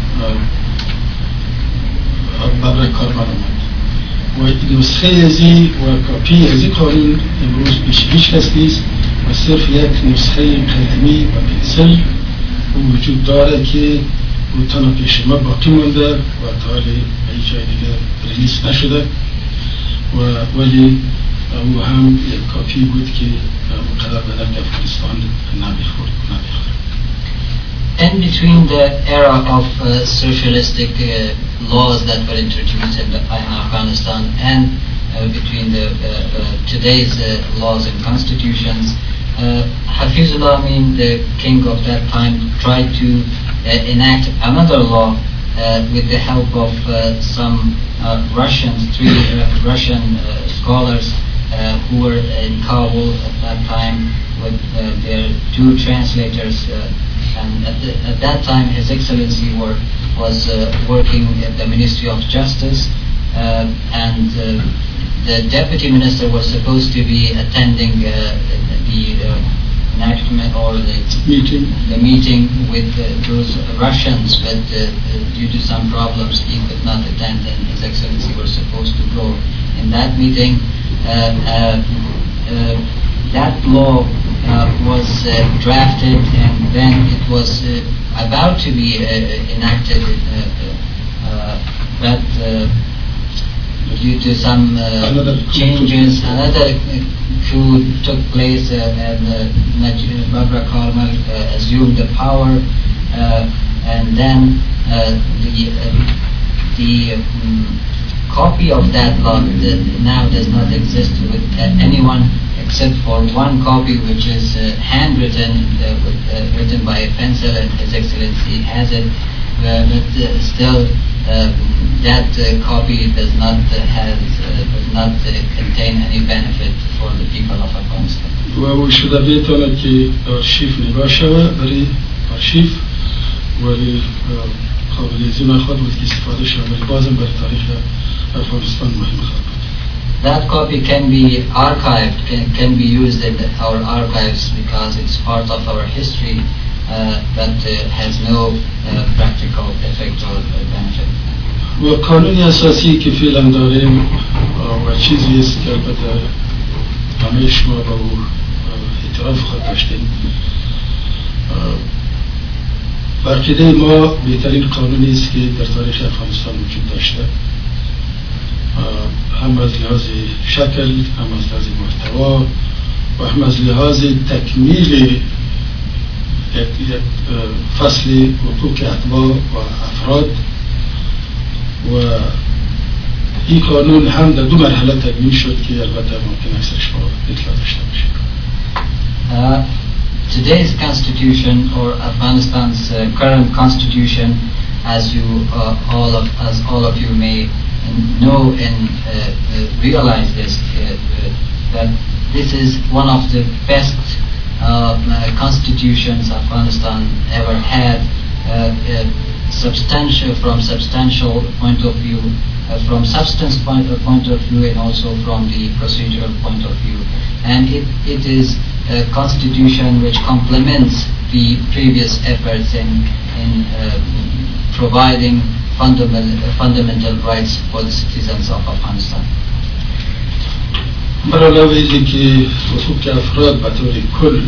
بابرک کارمل آمد و نسخه ازی و کاپی ازی قانون امروز پیش هیچ کس نیست و صرف یک نسخه قلمی و پنسل وجود داره که تنها پیش ما باقی مانده و تا حالی به هیچ جای دیگه ریلیز نشده و ولی او هم یک کاپی بود که قرار بدن که افغانستان نمیخورد نمیخورد. And between the era of uh, socialistic uh, laws that were introduced in, the, in Afghanistan and uh, between the uh, uh, today's uh, laws and constitutions, uh, Hafizullah Amin, the king of that time, tried to uh, enact another law uh, with the help of uh, some uh, Russians, three uh, Russian uh, scholars uh, who were in Kabul at that time with uh, their two translators. Uh, And at, the, at that time, His Excellency were, was uh, working at the Ministry of Justice, uh, and uh, the Deputy Minister was supposed to be attending uh, the uh, enactment or the meeting, the meeting with uh, those Russians, but uh, due to some problems, he could not attend, and His Excellency was supposed to go in that meeting. Uh, uh, uh, that law Uh, was uh, drafted, and then it was uh, about to be uh, enacted, uh, uh, but uh, due to some uh, another changes, another coup took place, uh, and uh, Babrak Karmal uh, assumed the power, uh, and then uh, the uh, the um, copy of that law that now does not exist with uh, anyone except for one copy, which is uh, handwritten, uh, with, uh, written by a pencil, and His Excellency has it. Uh, but uh, still, uh, that uh, copy does not uh, has uh, does not uh, contain any benefit for the people of Afghanistan. و شده بیتونه که آرشیف نگاه شوه برای آرشیف ولی قابل زیما خود بود که استفاده شوه ولی بازم بر تاریخ افغانستان مهم خواهد بود. That copy can be archived, can, can be used in the, our archives because it's part of our history, uh, but uh, has no uh, practical effect or benefit. و قانون اساسی که فعلا داریم و چیزی است که البته همه شما با او اعتراف خود داشتیم. برکیده ما بهترین قانونی است که در تاریخ افغانستان وجود داشته، هم از لحاظ شکل، هم از لحاظ محتوا و هم از لحاظ تکمیل فصل حقوق اتباع و افراد. و این قانون هم در دو مرحله تکمیل شد که البته ممکن است شما اطلاع داشته باشید. Today's constitution, or Afghanistan's uh, current constitution, as you uh, all of as all of you may know and uh, uh, realize this, uh, uh, that this is one of the best uh, uh, constitutions Afghanistan ever had, uh, uh, substantial from substantial point of view, uh, from substance point of, point of view, and also from the procedural point of view. And it, it is a constitution which complements the previous efforts in, in uh, providing fundamental, fundamental rights for the citizens of Afghanistan. برای لحاظی که حقوق افراد به طور کل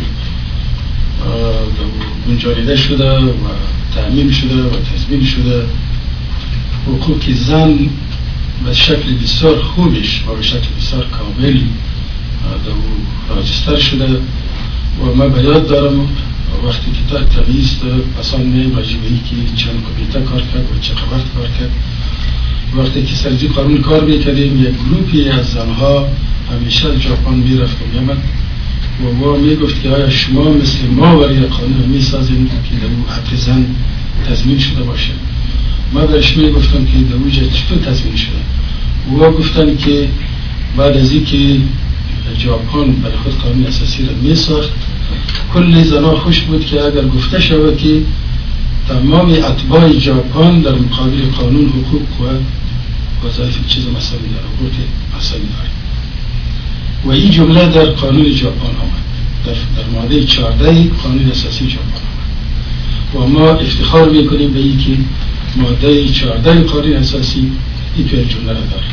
گنجانیده شده و تأمین شده و تضمین شده، حقوق زن به شکل بسیار خوبش و به شکل بسیار کامل در راجستر شده. و من به یاد دارم وقتی که تا تمیز پسان میم راجبهی که چند کمیته کار کرد و چه وقت کار کرد، وقتی که سرزی قانون کار میکردیم یک گروپی از زنها همیشه ژاپن میرفت و میامد و ما میگفت که آیا شما مثل ما برای قانون میسازیم که در اون حق زن تضمین شده باشه. ما برش میگفتم که در اونجا چطور تضمین شده؟ و ما گفتن که بعد از این که ژاپن برای خود قانون اساسی را میساخت، کل زنها خوش بود که اگر گفته شود که تمام اتباع ژاپن در مقابل قانون حقوق و وظایف چیز مساوی داره، حقوق مساوی داره. و این جمله در قانون ژاپن آمد، در, در ماده چهارده قانون اساسی ژاپن آمد. و ما افتخار میکنیم به این که ماده چهارده قانون اساسی این تو جمله را داره.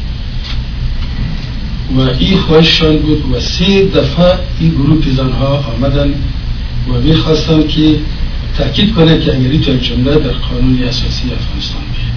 و این خواهششان بود و سه دفعه این گروه زنها آمدن و میخواستن که تأکید کنه که اگر این تو جمله در قانون اساسی افغانستان بیه.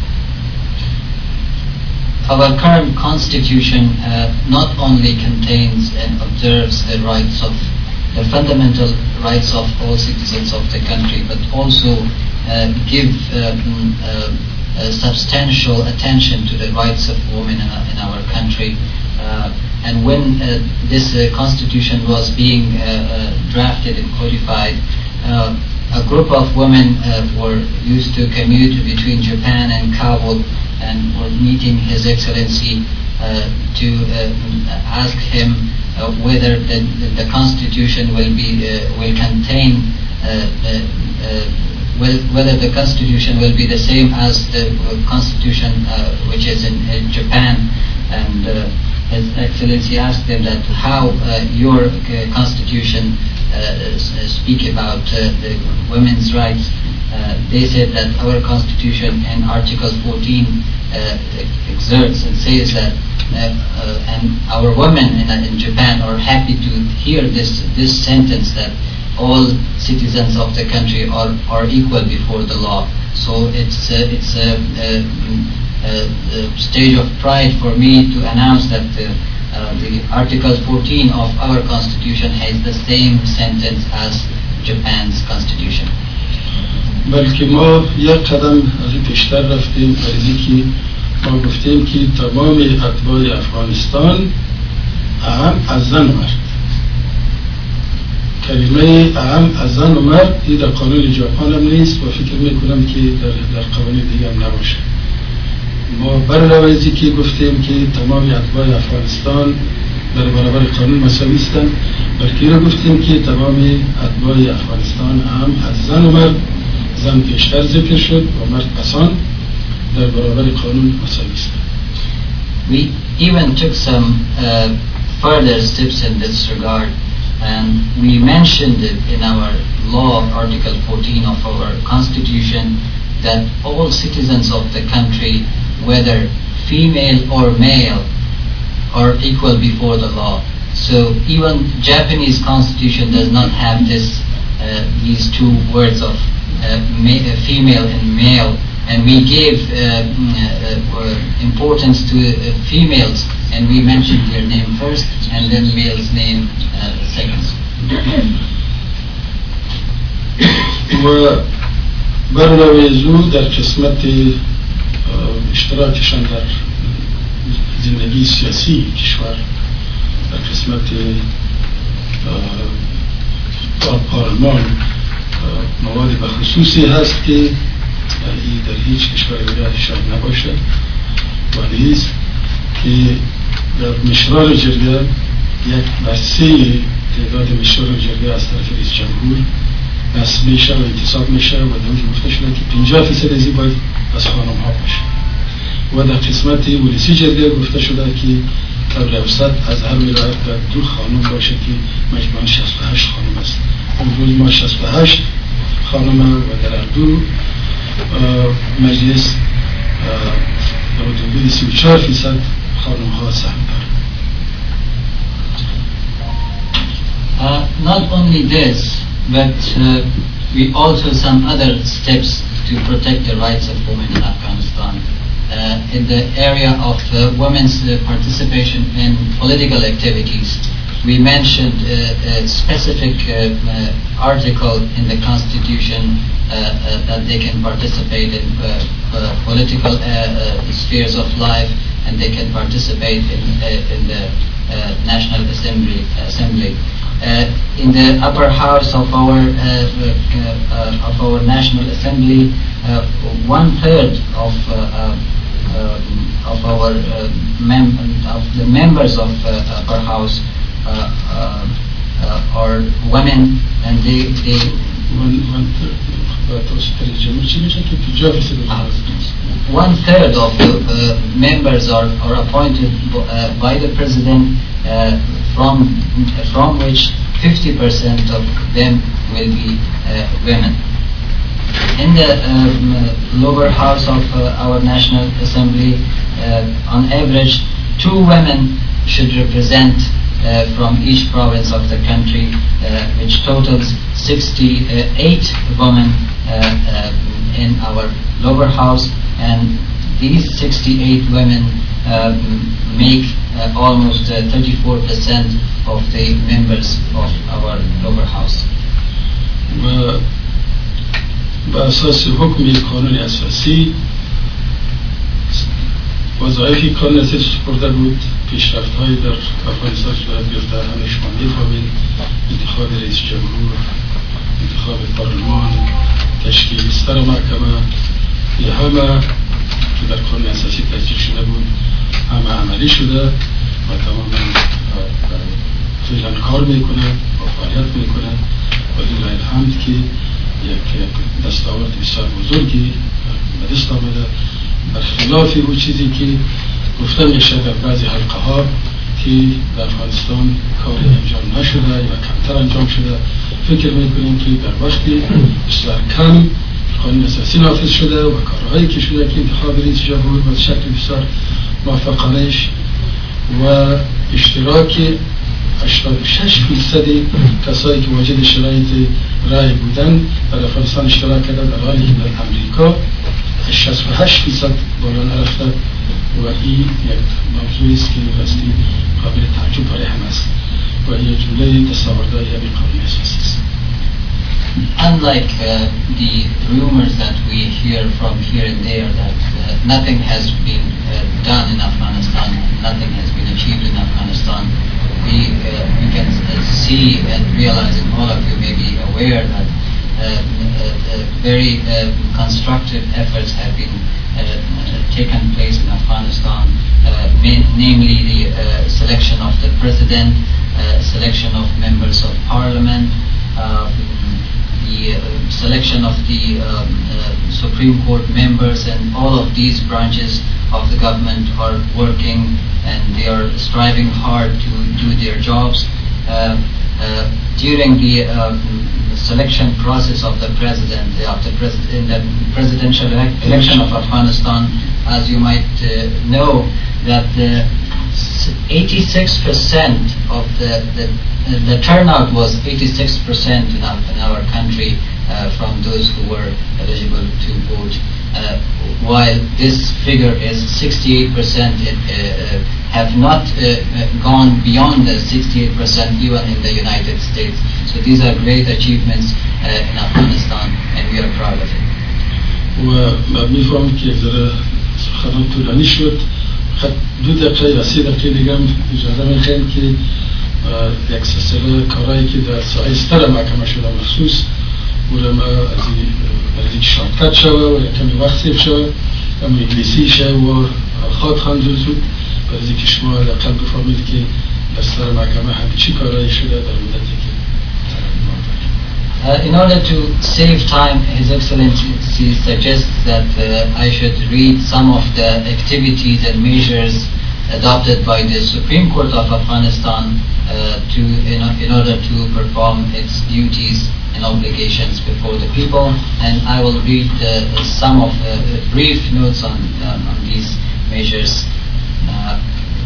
Our current constitution uh, not only contains and observes the rights of the fundamental rights of all citizens of the country, but also uh, give uh, uh, uh, substantial attention to the rights of women in, uh, in our country. Uh, and when uh, this uh, constitution was being uh, uh, drafted and codified, uh, a group of women uh, were used to commute between Japan and Kabul and were meeting His Excellency uh, to uh, ask him uh, whether the, the, the constitution will be uh, will contain uh, uh, uh, will, whether the constitution will be the same as the uh, constitution uh, which is in, in Japan. And uh, His Excellency asked them that how uh, your uh, constitution uh, speak about uh, the women's rights. Uh, they said that our constitution in Article fourteen uh, exerts and says that uh, uh, and our women in, uh, in Japan are happy to hear this this sentence that all citizens of the country are, are equal before the law. So it's uh, it's a, a, a, a stage of pride for me to announce that uh, uh, the Article fourteen of our constitution has the same sentence as Japan's constitution. بلکه ما یک قدم از این پیشتر رفتیم، برای که ما گفتیم که تمام اتباع افغانستان اهم از زن و مرد. کلمه اهم از زن و مرد این در قانون ژاپن هم نیست و فکر میکنم که در, در قوانین دیگه هم نباشه. ما برای ازی که گفتیم که تمام اتباع افغانستان در برابر قانون مساوی هستند، بلکه را گفتیم که تمام اتباع افغانستان هم از زن و مرد، زن پیشتر ذکر شد و مرد پسان، در برابر قانون مساوی هستند. We even took some uh, further steps in this regard, and we mentioned it in our law, Article fourteen of our Constitution, that all citizens of the country, whether female or male, are equal before the law. So even Japanese Constitution does not have this uh, these two words of uh, ma- uh, female and male, and we gave uh, uh, uh, importance to uh, females, and we mentioned their name first and then male's name uh, second. و برنامه زو در قسمت اشتراکشان در زندگی سیاسی کشور، در قسمت پارلمان مواد بخصوصی هست که این در هیچ کشور دیگر شاید نباشد و نیست که در مشران جرگه یک بسته تعداد مشران جرگه از طرف رئیس جمهور نصب میشه و انتصاب میشه و دوش گفته شده که پنجاه فیصد از این باید از خانم ها باشه و در قسمت ولسی جرگه گفته شده که قبل اوسط از هر ولایت دو خانم باشه که مجموعاً شصت و هشت خانم است. امروز ما شصت و هشت خانم و در دو مجلس حدود سی و چهار فیصد خانم ها سهم دارند. Uh, not only this, but uh, we also some other steps to protect the rights of women in Afghanistan. Uh, in the area of uh, women's uh, participation in political activities, we mentioned uh, a specific uh, uh, article in the Constitution uh, uh, that they can participate in uh, uh, political uh, uh, spheres of life, and they can participate in, uh, in the uh, National Assembly. Assembly. Uh, in the upper house of our uh, uh, of our National Assembly, uh, one third of uh, uh, uh, of our uh, mem- of the members of uh, upper house uh, uh, uh, are women, and they they. One, one third. One third of the uh, members are, are appointed uh, by the president, uh, from from which fifty percent of them will be uh, women. In the um, lower house of uh, our National Assembly, uh, on average, two women should represent uh, from each province of the country, uh, which totals sixty-eight women uh, uh, in our lower house, and these sixty-eight women uh, make uh, almost uh, thirty-four percent of the members of our lower house. بأساس حکم قانون اساسی وظایفی کانون اساسی سپرده بود، پیشرفت‌های در افغانستان صورت گرفته، همه شما می‌فهمید، انتخاب رئیس جمهور، انتخاب پارلمان، تشکیل ستر محکمه، این همه که در قانون اساسی تسجیل شده بود همه عملی شده و تماما فعلا کار میکنه و فعالیت میکنه و لله الحمد که یک دستاورد بسیار بزرگی به دست آمده، برخلاف اون چیزی که گفته میشه در بعضی حلقه ها که در افغانستان کاری انجام نشده یا کمتر انجام شده. فکر میکنیم که در وقتی بسیار کم قانون اساسی نافذ شده و کارهایی که شده که انتخاب رئیس جمهور به شکل بسیار موفقانه‌اش و اشتراک هشتاد و شش فیصد کسایی که واجد شرایط رای بودن در افغانستان اشتراک کرده، در حالی که در امریکا شصت و هشت فیصد بالا نرفته و این یک موضوعی است که راستی قابل تعجب برای هم است و این جمله دستاوردهای همین قانون اساسی است. unlike uh, the rumors that we hear from here and there that uh, nothing has been uh, done in Afghanistan, nothing has been achieved in Afghanistan, we, uh, we can uh, see and realize, and all of you may be aware that uh, uh, very uh, constructive efforts have been uh, taken place in Afghanistan, uh, main, namely the uh, selection of the president, uh, selection of members of parliament, uh, the uh, selection of the um, uh, Supreme Court members, and all of these branches of the government are working and they are striving hard to do their jobs. Uh, uh, during the uh, selection process of the president, of the pres in the presidential ele election of Afghanistan, as you might uh, know, that eighty-six percent of the, the the turnout was eighty-six percent in our, in our country uh, from those who were eligible to vote, uh, while this figure is sixty-eight percent. It, uh, have not uh, gone beyond the sixty-eight percent even in the United States. So these are great achievements uh, in Afghanistan, and we are proud of it. و میفهم که ذره سخنان طولانی شد. دو دقیقه یا سه دقیقه دیگه هم اجازه میخوایم که یک سلسله کارهایی که در ساحه ستر محکمه شده مخصوص برای ما از این شارکت شوه و کمی وقت سیف شوه، اما انگلیسی شوه و خواهد خواند زود برای که شما لقل بفرمید که در ستر محکمه هم چی کارهایی شده در مدتی که Uh, in order to save time, His Excellency suggests that uh, I should read some of the activities and measures adopted by the Supreme Court of Afghanistan uh, to, in, in order to perform its duties and obligations before the people. And I will read uh, some of uh, brief notes on, uh, on these measures uh,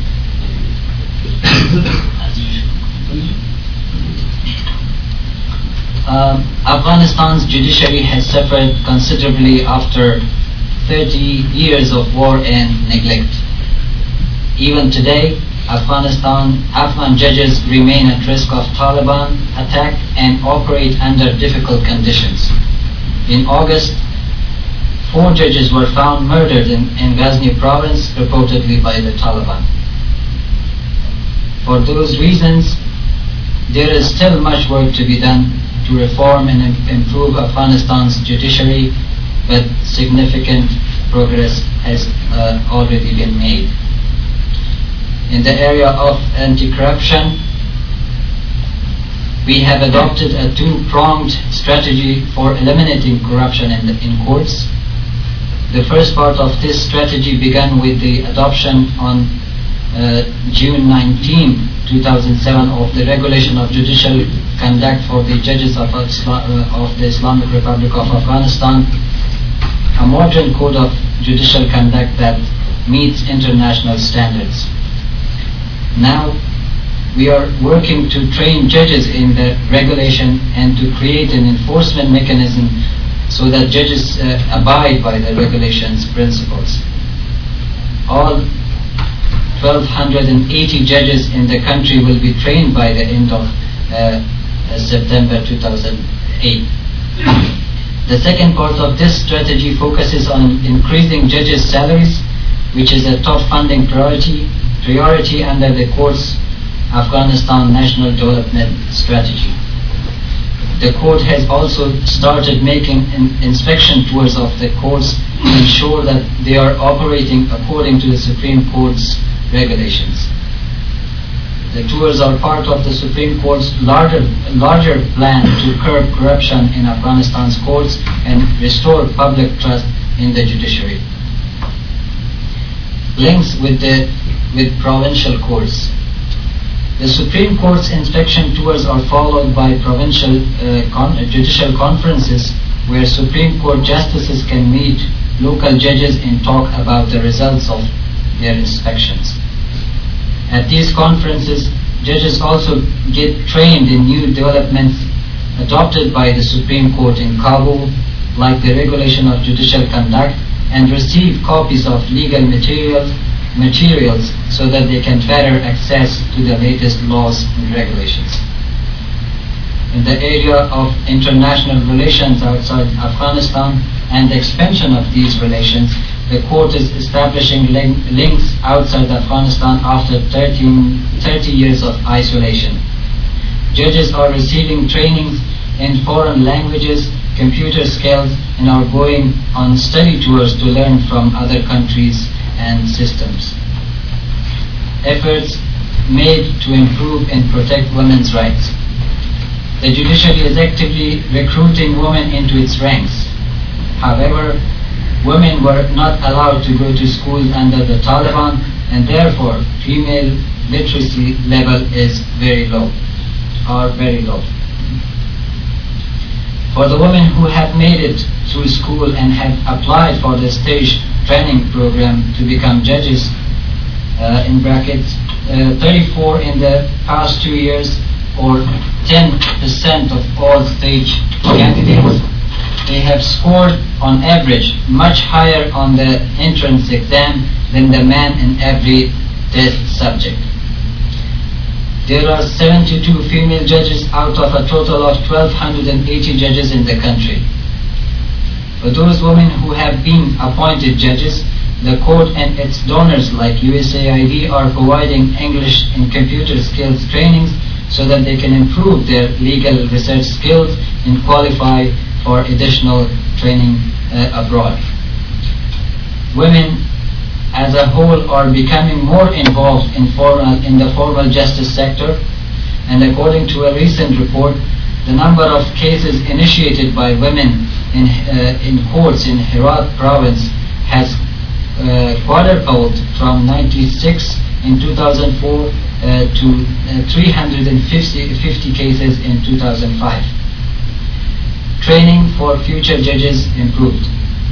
as usual. Um, Afghanistan's judiciary has suffered considerably after thirty years of war and neglect. Even today, Afghanistan, Afghan judges remain at risk of Taliban attack and operate under difficult conditions. In August, four judges were found murdered in, in Ghazni province, reportedly by the Taliban. For those reasons, there is still much work to be done to reform and improve Afghanistan's judiciary, but significant progress has uh, already been made. In the area of anti-corruption, we have adopted a two-pronged strategy for eliminating corruption in, the, in courts. The first part of this strategy began with the adoption on uh, June nineteenth, two thousand seven of the Regulation of Judicial Conduct for the Judges of, uh, of the Islamic Republic of Afghanistan, a modern code of judicial conduct that meets international standards. Now, we are working to train judges in the regulation and to create an enforcement mechanism so that judges uh, abide by the regulation's principles. All one thousand two hundred eighty judges in the country will be trained by the end of uh, September two thousand eight. The second part of this strategy focuses on increasing judges' salaries, which is a top funding priority, priority under the court's Afghanistan National Development Strategy. The court has also started making in inspection tours of the courts to ensure that they are operating according to the Supreme Court's regulations. The tours are part of the Supreme Court's larger, larger plan to curb corruption in Afghanistan's courts and restore public trust in the judiciary. Links with the with provincial courts. The Supreme Court's inspection tours are followed by provincial uh, con judicial conferences where Supreme Court justices can meet local judges and talk about the results of their inspections. At these conferences, judges also get trained in new developments adopted by the Supreme Court in Kabul, like the Regulation of Judicial Conduct, and receive copies of legal materials materials so that they can better access to the latest laws and regulations. in the area of international relations outside Afghanistan and the expansion of these relations, the court is establishing link, links outside Afghanistan after thirty years of isolation. Judges are receiving trainings in foreign languages, computer skills, and are going on study tours to learn from other countries and systems. Efforts made to improve and protect women's rights. The judiciary is actively recruiting women into its ranks. However, women were not allowed to go to school under the Taliban, and therefore female literacy level is very low, or very low. For the women who have made it through school and have applied for the stage training program to become judges, uh, in brackets, uh, thirty-four in the past two years, or ten percent of all stage candidates, they have scored on average much higher on the entrance exam than the man in every test subject. There are seventy-two female judges out of a total of one thousand two hundred eighty judges in the country. For those women who have been appointed judges, the court and its donors like U S A I D are providing English and computer skills trainings so that they can improve their legal research skills and qualify for additional training uh, abroad. Women as a whole are becoming more involved in, formal, in the formal justice sector, and according to a recent report, the number of cases initiated by women in, uh, in courts in Herat province has uh, quadrupled from ninety-six in two thousand four uh, to uh, three hundred fifty cases in two thousand five. Training for future judges improved.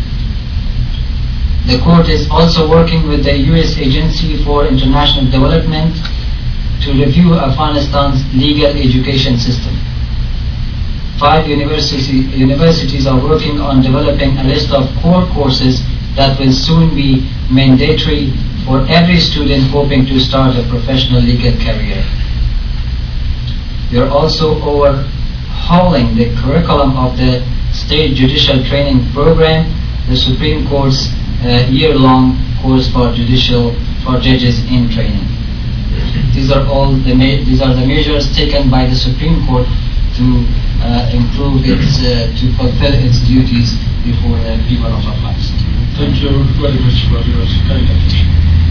The court is also working with the U S Agency for International Development to review Afghanistan's legal education system. Five university, universities are working on developing a list of core courses that will soon be mandatory for every student hoping to start a professional legal career. We are also overhauling the curriculum of the State Judicial Training Program, the Supreme Court's uh, year-long course for judicial for judges in training. These are all the ma- these are the measures taken by the Supreme Court to uh, improve its uh, to fulfill its duties before the people of Afghanistan. Thank you very much for your kind attention.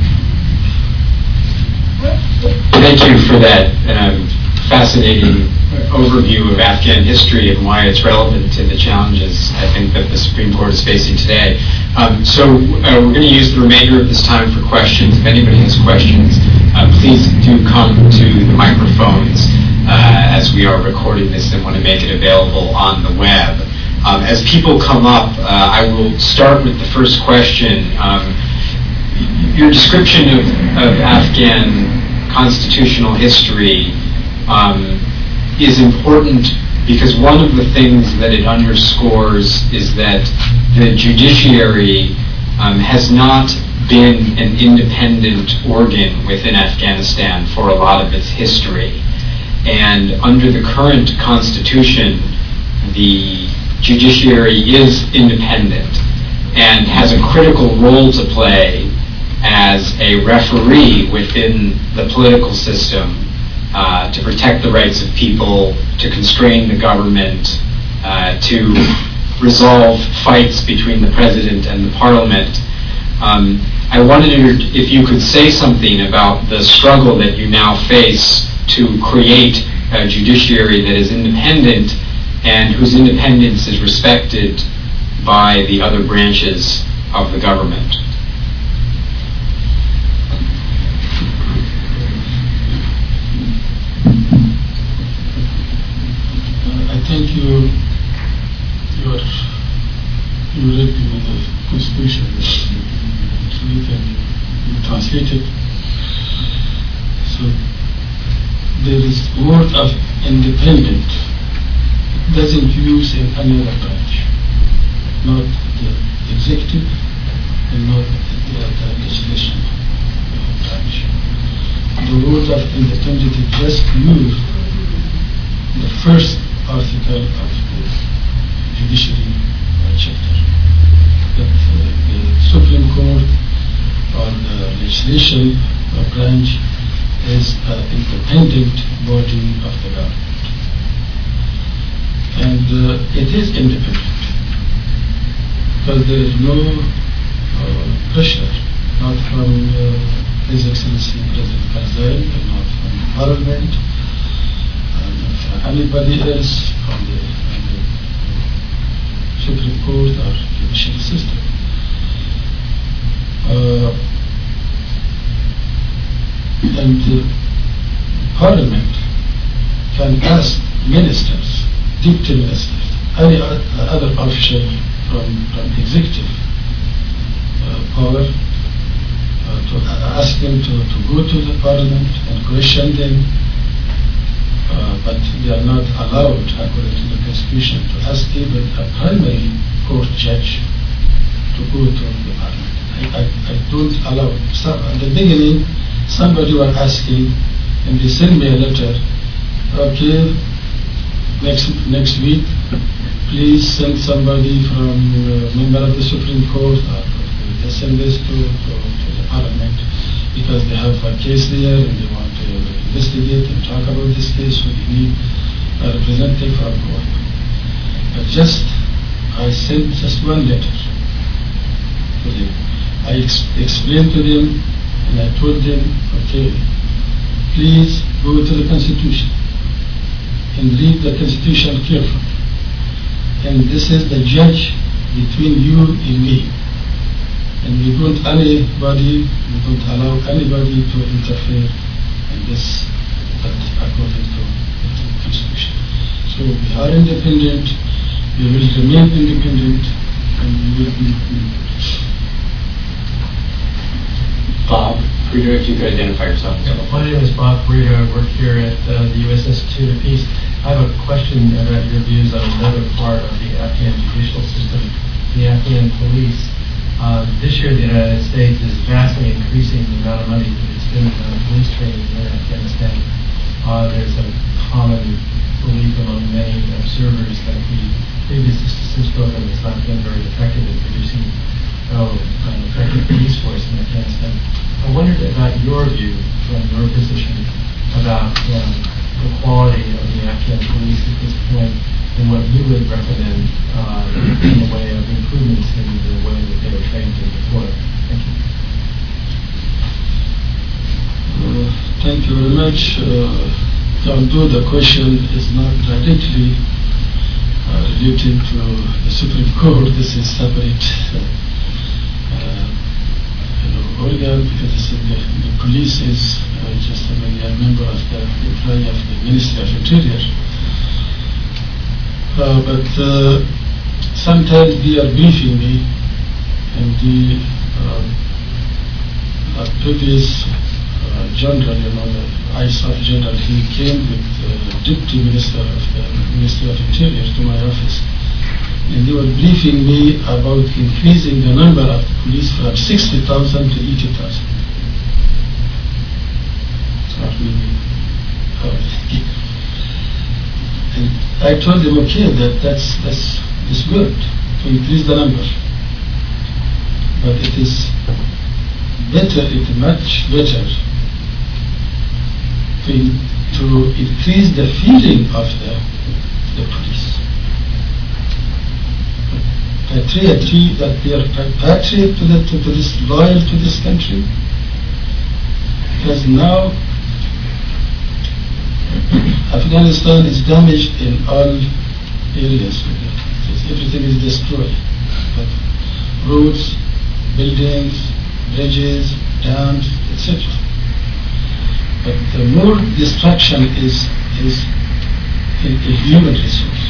Thank you for that um, fascinating overview of Afghan history and why it's relevant to the challenges I think that the Supreme Court is facing today. Um, so uh, we're going to use the remainder of this time for questions. If anybody has questions, uh, please do come to the microphones uh, as we are recording this and want to make it available on the web. Um, as people come up, uh, I will start with the first question. Um, your description of, of Afghan constitutional history um, is important because one of the things that it underscores is that the judiciary um, has not been an independent organ within Afghanistan for a lot of its history. And under the current constitution, the judiciary is independent and has a critical role to play as a referee within the political system uh, to protect the rights of people, to constrain the government, uh, to resolve fights between the president and the parliament. Um, I wondered if you could say something about the struggle that you now face to create a judiciary that is independent and whose independence is respected by the other branches of the government. Uh, I think you you are you read the Constitution. It's written, you translated. So there is word of independent doesn't use in any other branch, not the executive and not the, the legislation branch. The word of independent is just used the first article of the judiciary uh, chapter that uh, the Supreme Court or the legislation branch is an independent body of the government, and uh, it is independent because there is no uh, pressure, not from uh, His Excellency President Karzai, and not from Parliament, and not from anybody else from the, from the Supreme Court or judicial system. Uh, and uh, Parliament can ask ministers, deputy ministers, any other official from, from executive uh, power uh, to ask them to, to go to the Parliament and question them, uh, but they are not allowed, according to the Constitution, to ask even a primary court judge to go to the Parliament. I, I, I don't allow it. So at the beginning, somebody was asking, and they sent me a letter, okay, next next week, please send somebody from a member of the Supreme Court, or they send this to, to, to the Parliament, because they have a case there, and they want to investigate and talk about this case, so they need a representative from court. But just, I sent just one letter to them. I ex explained to them, and I told them, okay, please go to the Constitution and read the Constitution carefully. And this is the judge between you and me. And we don't anybody, we don't allow anybody to interfere in this, but according to the Constitution. So we are independent, we will remain independent, and we will be independent. Bob Breeder, if you could identify yourself. Yeah, my name is Bob Breeder. I work here at uh, the U S Institute of Peace. I have a question about your views on another part of the Afghan judicial system, the Afghan police. Uh, this year, the United States is vastly increasing the amount of money that it's spending on police training in Afghanistan. Uh, there's a common belief among many observers that the previous assistance program has not been very effective in producing oh, an effective police force in Afghanistan. I wondered about your view, from your position, about um, the quality of the Afghan police at this point, and what you would recommend uh, in the way of improvements in the way that they were trained and deployed. Thank you. Uh, thank you very much. Uh, although the question is not directly uh, related to the Supreme Court, this is separate. Uh, uh, you know, organ, because this is the, the police is uh, just a very member of the employee of the Ministry of Interior. Uh, but uh, sometimes they are briefing me, and the uh, uh, previous uh, general, you know, the I S A F general, he came with the uh, deputy minister of the Ministry of Interior to my office, and they were briefing me about increasing the number of police from sixty thousand to eighty thousand. And I told them, okay, that that's that's is good to increase the number, but it is better, it is much better to to increase the feeling of the the police. Patriotic, that they are patriot to, the, to, to this, loyal to this country, because now Afghanistan is damaged in all areas. Everything is destroyed. But roads, buildings, bridges, dams, et cetera. But the more destruction is is in, in human resource.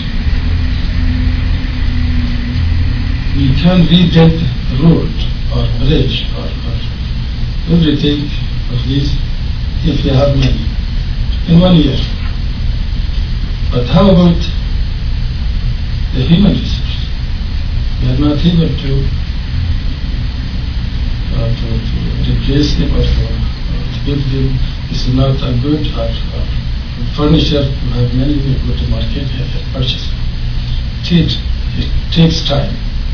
We can rebuild road or bridge or, or everything of this if we have money in one year. But how about the human resource? We are not able to uh, to, to replace them or to, uh, to give them. This is not a good or, or furniture, you have many, you go to market, you have to purchase. It, it takes time.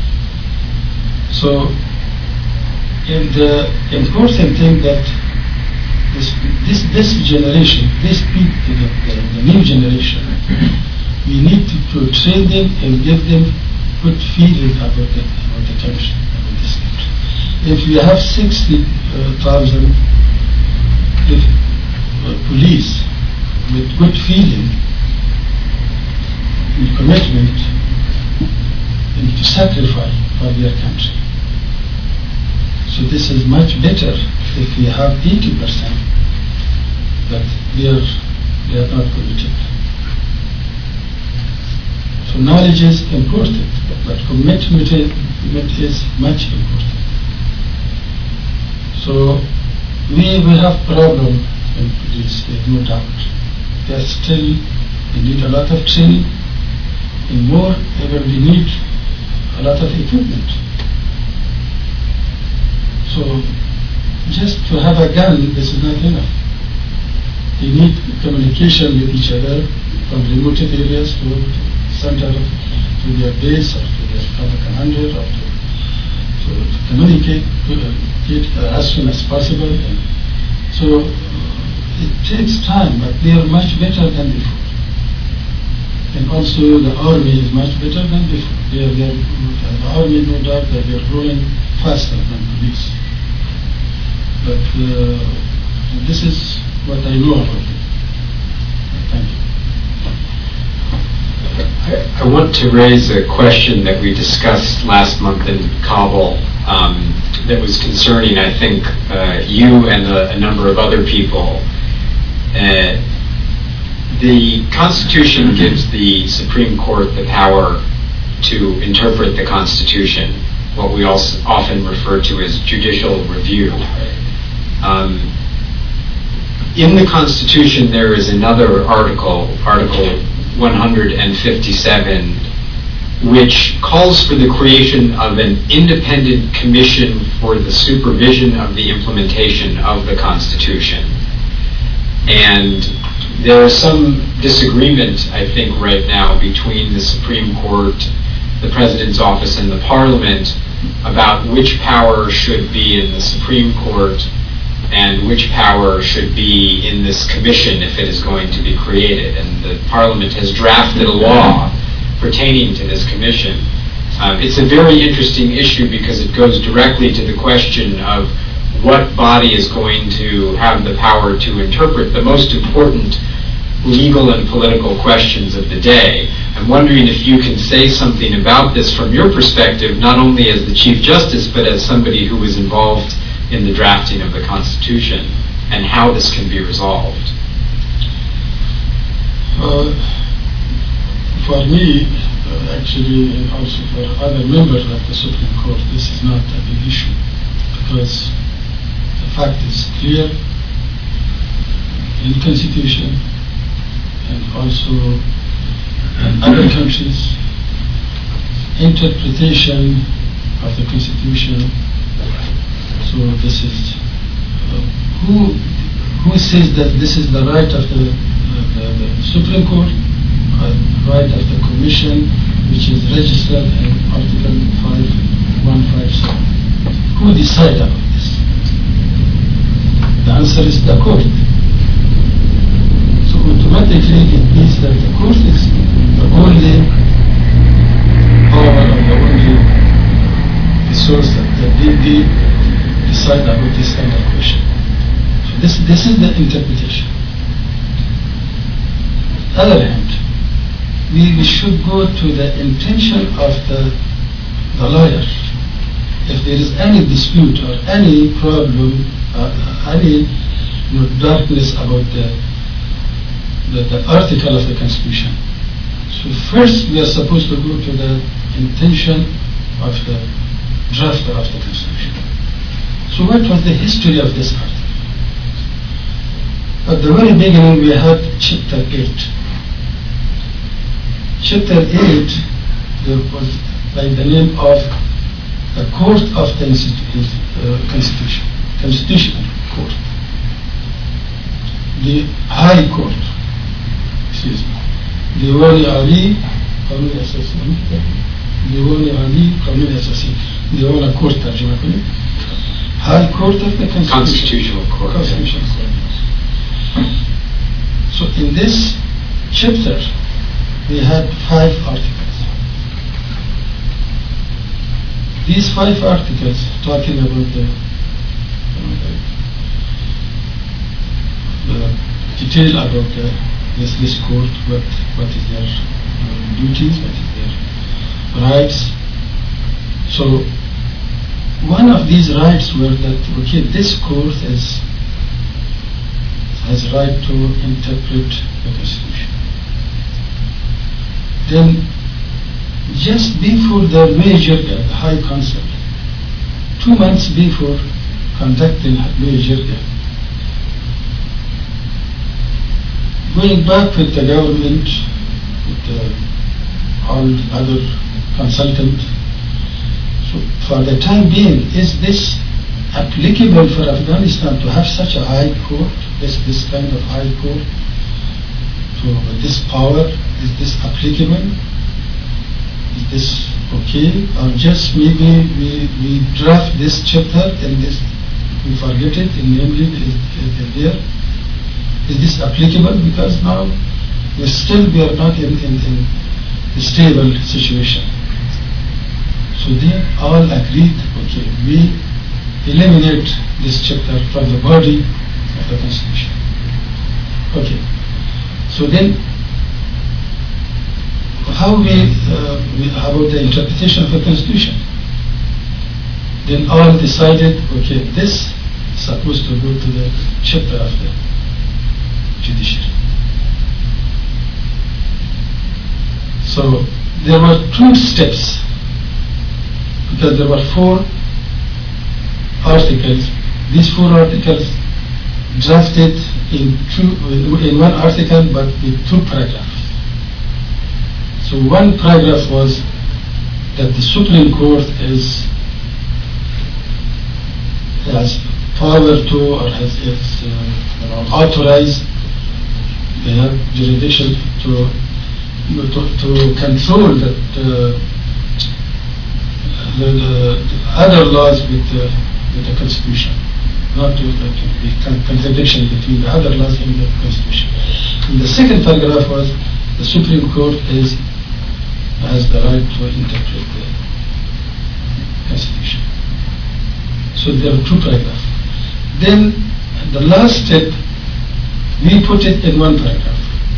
So, and the important thing that this this, this generation, this people, the, the, the new generation, we need to, to train them and give them good feeling about the, about the country, about this country. If we have sixty thousand uh, uh, police with good feeling, with commitment, and to sacrifice for their country. So this is much better if we have eighty percent that they are, they are not committed. So knowledge is important, but commitment is much important. So we, we have problem in police, there's no doubt. They are still, they need a lot of training, and more, even we need a lot of equipment. So just to have a gun, this is not enough. They need communication with each other from remote areas to center, to their base, or to their commander, or to, to, to communicate uh, get, uh, as soon as possible. And so uh, it takes time, but they are much better than before. And also the army is much better than before. They are, they are, the army, no doubt, that they are growing faster than police. But uh, this is what I know about it. Thank you. I, I want to raise a question that we discussed last month in Kabul um, that was concerning, I think, uh, you and a, a number of other people. Uh, the Constitution gives the Supreme Court the power to interpret the Constitution, what we also often refer to as judicial review. Um, in the Constitution, there is another article, Article one hundred fifty-seven, which calls for the creation of an independent commission for the supervision of the implementation of the Constitution. And there is some disagreement, I think, right now between the Supreme Court, the President's office, and the Parliament about which power should be in the Supreme Court and which power should be in this commission if it is going to be created. And the Parliament has drafted a law pertaining to this commission. Um, it's a very interesting issue because it goes directly to the question of what body is going to have the power to interpret the most important legal and political questions of the day. I'm wondering if you can say something about this from your perspective, not only as the Chief Justice, but as somebody who was involved in the drafting of the Constitution, and how this can be resolved. Uh, for me, uh, actually, and also for other members of the Supreme Court, this is not a big issue, because the fact is clear in the Constitution and also in other countries. Interpretation of the Constitution. So this is uh, who who says that this is the right of the, the, the, the Supreme Court, uh, right of the Commission, which is registered in Article five one five seven. Who decides about this? The answer is the court. So automatically it means that the court is the only power of the only resource that the D D decide about this kind of question. So this this is the interpretation. On the other hand, we, we should go to the intention of the the lawyer. If there is any dispute or any problem, uh, any you know, darkness about the, the the article of the Constitution. So first we are supposed to go to the intention of the drafter of the Constitution. So what was the history of this article? At the very beginning we had Chapter eight. Chapter eight there was by the name of the Court of the Institu- uh, Constitution, Constitutional Court, the High Court. excuse me, دیوان عالی قانون اساسی، دیوان عالی قانون اساسی، دیوان کورت ترجمه کنید. High Court of the Constitutional Court. Constitutional Court. So in this chapter, we had five articles. These five articles talking about the, the detail about the, this, this court, what, what is their um, duties, what is their rights. So one of these rights were that, okay, this court is, has right to interpret the Constitution. Then, just before the major, the High Council, two months before conducting major, going back with the government, with the, all other consultants, so for the time being, is this applicable for Afghanistan to have such a high court, this, this kind of high court, to this power? Is this applicable? Is this okay? Or just maybe we, we draft this chapter and this, we forget it, and namely is, is it there? Is this applicable? Because now we still we are not in, in, in a stable situation. So they all agreed, okay, we eliminate this chapter from the body of the Constitution. Okay. So then, how we, uh, we about the interpretation of the Constitution? Then all decided, okay, this is supposed to go to the chapter of the judiciary. So there were two steps, because there were four articles. These four articles drafted in two, in one article, but with two paragraphs. So one paragraph was that the Supreme Court is has power to, or has is, uh, authorized, they have jurisdiction to to, to control that. Uh, The, the, the other laws with the, with the Constitution, not to, to the contradiction between the other laws and the Constitution. And the second paragraph was the Supreme Court is has the right to interpret the Constitution. So there are two paragraphs. Then the last step, we put it in one paragraph.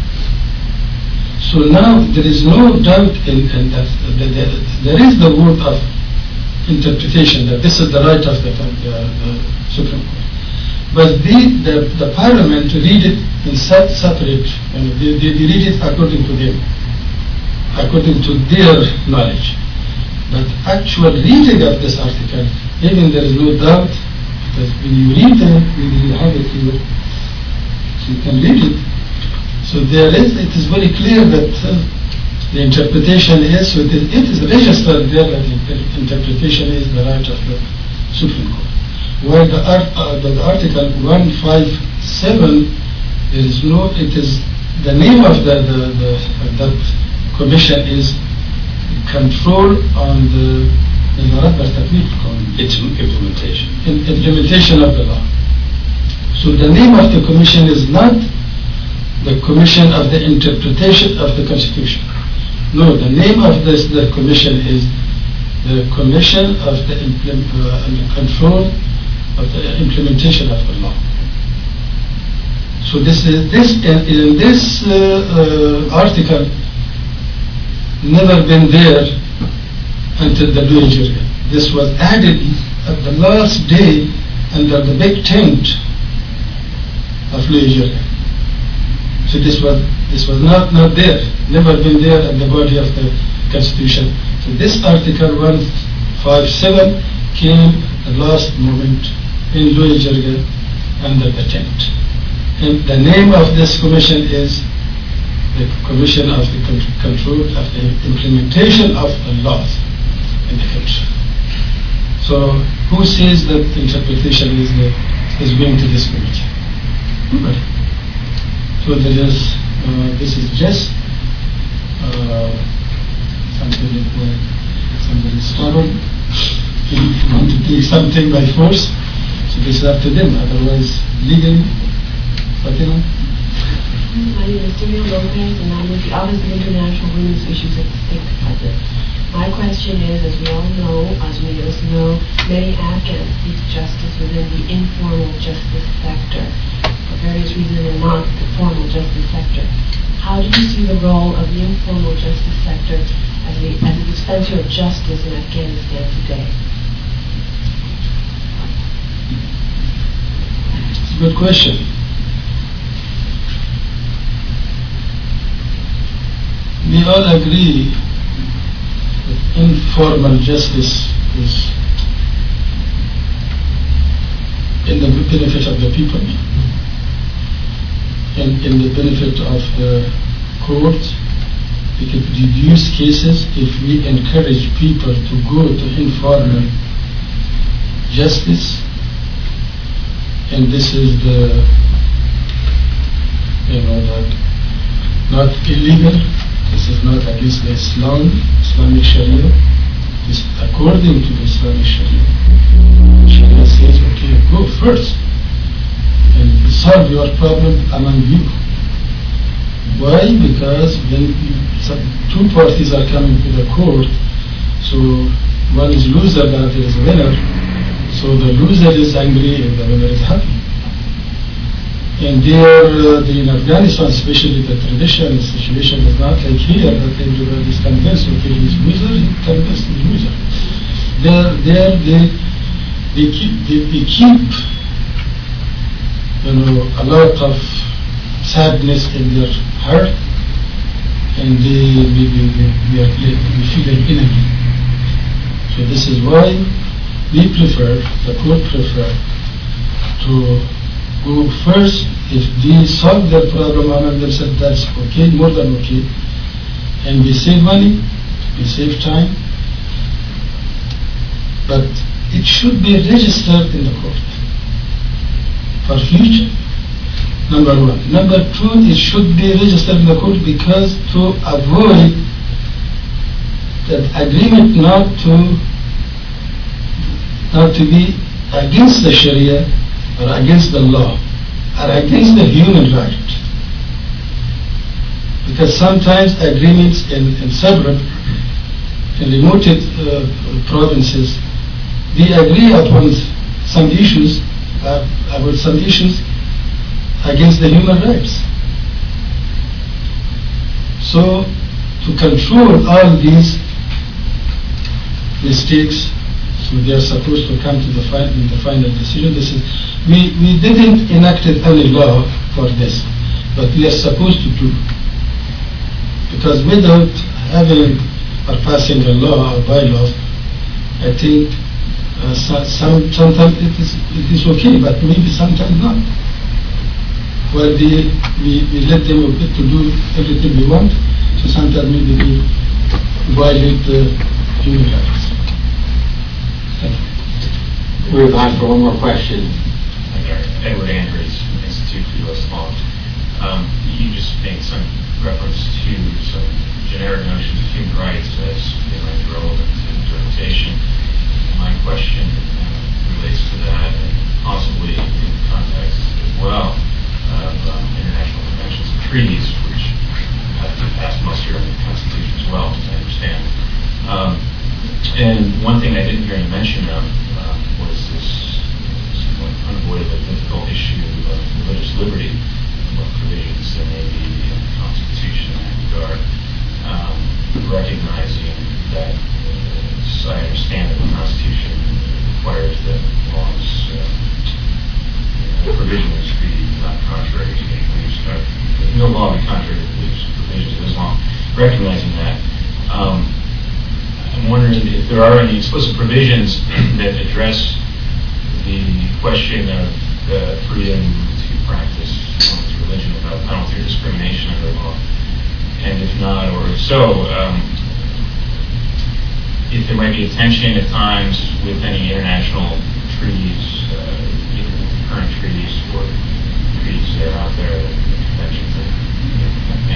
So now there is no doubt in, in that, that, that there is the word of interpretation that this is the right of the, the, the Supreme Court. But the, the, the Parliament read it in separate, and they, they, they read it according to them, according to their knowledge. But actual reading of this article, even there is no doubt, because when you read it, when you have it here, so you can read it. So there is, it is very clear that uh, the interpretation is, so it is, it is registered there that the interpretation is the right of the Supreme Court. While the, art, uh, the, the Article one fifty-seven, there is no, it is, the name of the, the, the uh, that commission is Control on the, Its implementation. in, implementation of the law. So the name of the commission is not the Commission of the Interpretation of the Constitution. No, the name of this the commission is the Commission of the, implement, uh, and the Control of the Implementation of the Law. So this is this in, in this uh, uh, article never been there until the Louis Jirga. This was added at the last day under the big tent of Louis Jirga. So this was this was not, not there, never been there at the body of the Constitution. So this Article one fifty-seven came at the last moment in Louis Jirga under the tent. And the name of this commission is the Commission of the Control of the Implementation of the Laws in the country. So who says that interpretation is, the, is going to this committee? Nobody. So there is uh, this is just uh, something like when somebody is stubborn, they want to take something by force, so this is up to them. Otherwise, legally, but you know. My name is Celia Lopez, and I'm with the Office of International Women's Issues at the State Department. My question is, as we all know, as we also know, many Afghans seek justice within the informal justice sector. For various reasons, and not the formal justice sector. How do you see the role of the informal justice sector as a, as a dispenser of justice in Afghanistan today? It's a good question. We all agree that informal justice is in the benefit of the people and in the benefit of the court. We could reduce cases if we encourage people to go to informal justice, and this is the, you know, that not illegal. This is not against the Islam, Islamic Sharia. This is according to the Islamic Sharia. Sharia says, okay, go first and solve your problem among you. Why? Because when you, some, two parties are coming to the court, so one is loser, the other is winner. So the loser is angry and the winner is happy. And there, uh, the, in Afghanistan, especially the tradition, the situation is not like here that everybody is convinced, okay, he's loser, he's convinced he's loser. There, there, they, they keep, they, they keep, you know, a lot of sadness in their heart, and they, they, they, they, they, are, they feel an enemy. So this is why we prefer, the court prefer, to go first. If they solve their problem among themselves, that's okay, more than okay. And we save money, we save time. But it should be registered in the court for future, number one. Number two, it should be registered in the court because to avoid that agreement not to not to be against the Sharia or against the law, or against the human right. Because sometimes agreements in, in several, in remote uh, provinces, they agree upon some issues, uh, about some issues against the human rights. So, to control all these mistakes, so they are supposed to come to the, fi the final decision. This is, we, we didn't enact any law for this, but we are supposed to do. Because without having or passing a law or bylaws, I think uh, so, some, sometimes it is, it is okay, but maybe sometimes not. Well, they, we, we let them to do everything we want, so sometimes maybe we violate the human rights. Thank you. We have time for one more question. Edward Andrews, Institute for U S Law. Um, you just made some reference to some generic notions of human rights as they might be relevant to interpretation. My question uh, relates to that, and possibly in the context as well of um, international conventions and treaties, which have to pass muster in the Constitution as well, as I understand. Um, and one thing I didn't hear you mention of uh, was this somewhat unavoidable difficult issue of religious liberty, what provisions there may be in the Constitution in that regard, um, recognizing that, uh, as I understand it, the Constitution requires that laws, uh, provisions be not contrary to any beliefs, no law be contrary to the beliefs and provisions of Islam. Recognizing that, um, I'm wondering if there are any explicit provisions that address the question of uh, freedom to practice one's religion without penalty or discrimination under law, and if not, or if so, um, if there might be a tension at times with any international treaties, uh, either current treaties or treaties that are out there, that conventions that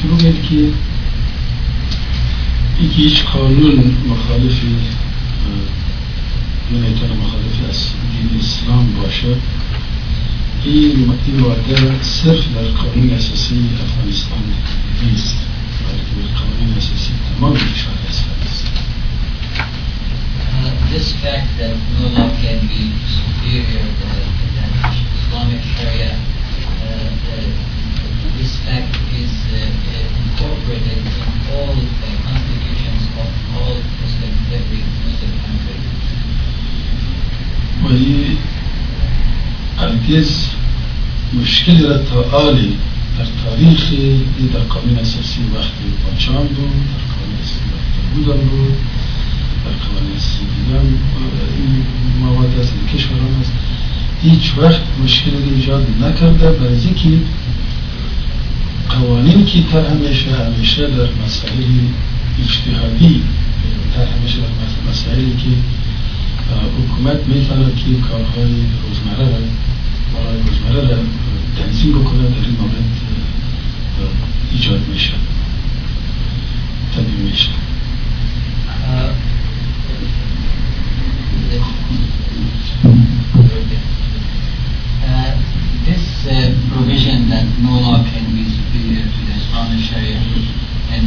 دروغ اینه که اینکه هیچ قانون مخالفی نمیتونه مخالف از دین اسلام باشه. این این ماده صرف در قانون اساسی افغانستان نیست، بلکه در قانون اساسی تمام کشور اسلام است. Uh, this fact that no law can be superior than, than Islamic Sharia, uh, uh, this fact is uh, uh, incorporated in all the constitutions of all Muslim, every Muslim country. ولی هرگز مشکلی را تا آلی در تاریخ در قانون اساسی وقتی پاچان بود، در قانون اساسی وقتی بودن بود، در قانون اساسی دیدن این مواد از این کشوران است، هیچ وقت مشکلی ایجاد نکرده. برای اینکه قوانین که تر همیشه همیشه در مسائل اجتهادی تر همیشه در مسائلی که حکومت میتونه که کارهای روزمره را برای روزمره را تنظیم بکنه در این مورد ایجاد میشه، تدوین میشه. Uh, this uh, provision that no law can be superior to the Islamic Sharia, and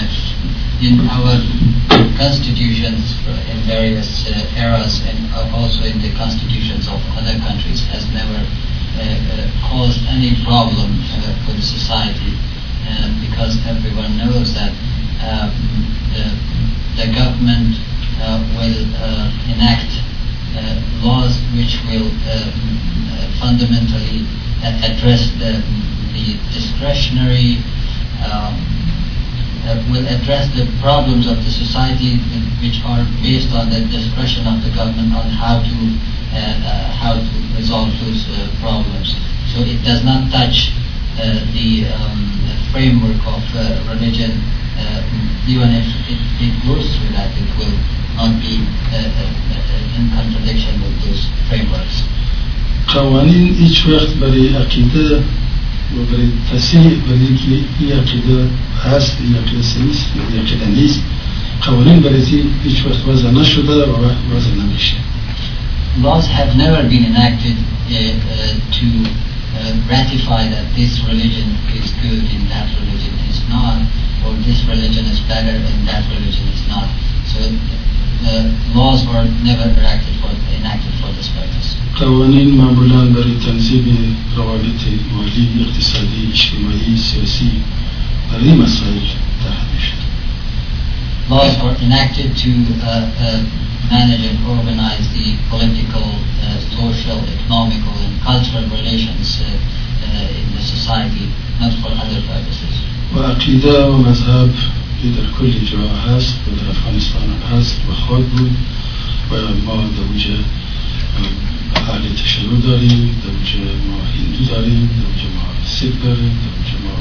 uh, in our constitutions in various uh, eras, and also in the constitutions of other countries, has never uh, uh, caused any problem uh, for the society, uh, because everyone knows that um, the, the government uh, will uh, enact Uh, laws which will uh, uh, fundamentally uh, address the, the discretionary, um, uh, will address the problems of the society which are based on the discretion of the government on how to uh, uh, how to resolve those uh, problems. So it does not touch uh, the, um, the framework of uh, religion. Uh, even if it, it goes through that, it will not be uh, uh, in contradiction with those frameworks. قوانین هیچ وقت برای عقیده و برای تصحیح برای که این عقیده هست، این عقیده نیست، این عقیده نیست، قوانین برای هیچ وقت وضع نشده و وضع نمیشه. Laws have never been enacted uh, uh, to uh, ratify that this religion is good and that religion is not, or this religion is better and that religion is not. So the laws were never enacted for, enacted for this purpose. قوانین معمولاً برای تنظیم روابط مالی، اقتصادی، اجتماعی، سیاسی برای مسائل طرح میشه. Laws were enacted to uh, uh, manage and organize the political, uh, social, economical, and cultural relations uh, uh, in the society, not for other purposes. و عقیده و مذهب در کل جا هست و در افغانستان هست و خواهد بود و ما در وجه اهل تشیع داریم، در وجه ما هندو داریم، در وجه ما سیک داریم، در وجه ما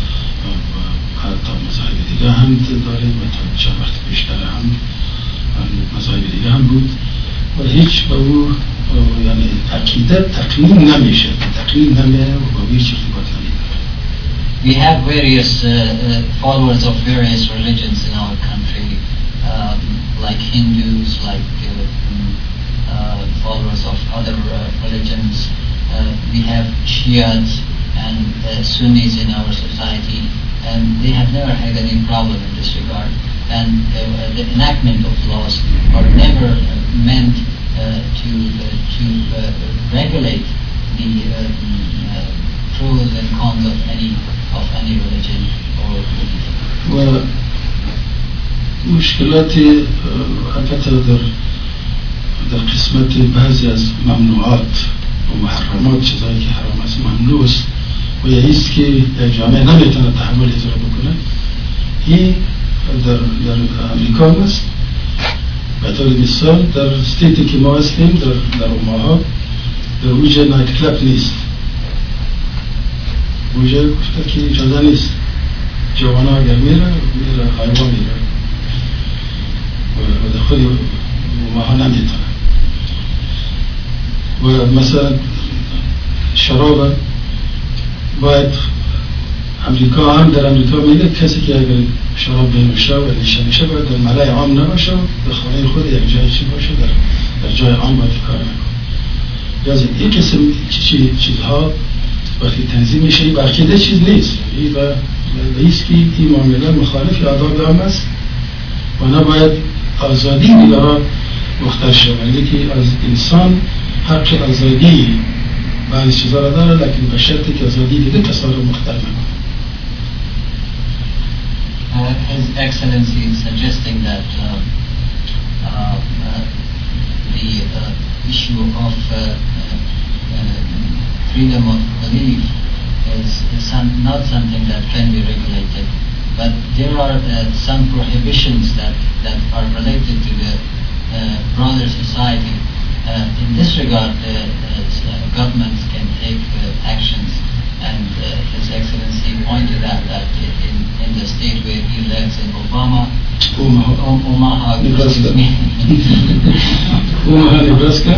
حتی مذاهب دیگه هم داریم و تا چند وقت بیشتر هم مذاهب دیگه هم بود و هیچ به او یعنی عقیده تقلیم نمیشه، تقلیم نمیه و با هیچ ارتباط نمیده. We have various uh, uh, followers of various religions in our country, um, like Hindus, like uh, uh, followers of other uh, religions. Uh, we have Shias and uh, Sunnis in our society, and they have never had any problem in this regard. And uh, the enactment of laws are never meant uh, to uh, to uh, regulate the uh, uh, pros and cons of any of any religion or belief. و مشکلات البته در در قسمت بعضی از ممنوعات و محرمات، چیزایی که حرام است ممنوع است و یه ایست که جامعه نمیتونه تحمل اجرا بکنه، این در در امریکا است. به طور مثال در استیتی که ما هستیم در در اوماها در وجه نایت کلاب نیست، وجه گفته که اجازه نیست، جوان ها اگر میره میره حیوان میره و در خود اوماها نمیتونه. و مثلا شراب باید امریکا هم در امریکا میگه کسی که اگر شراب بنوشه و نشه میشه باید در ملای عام نباشه، در خانه خود یک جای چی باشه، در در جای عام باید کار نکنه. لازم این قسم چیزها وقتی تنظیم میشه این عقیده چیز نیست، این و ایست که این معامله مخالف آداب عام است و نباید آزادی دیگران مختل شود، ولی که از انسان حق آزادی بعضی چیزا را داره، لیکن به شرطی که آزادی دیگه تصادف مختل نکنه. Uh, His Excellency is suggesting that uh, uh, uh, the uh, issue of uh, uh, freedom of belief is, is some, not something that can be regulated, but there are uh, some prohibitions that, that are related to the uh, broader society. Uh, in this regard, uh, uh, governments can take uh, actions, and uh, His Excellency pointed out that in, in the state where he lives in Obama, Omaha, o- Omaha, Nebraska. excuse me. Omaha, Nebraska.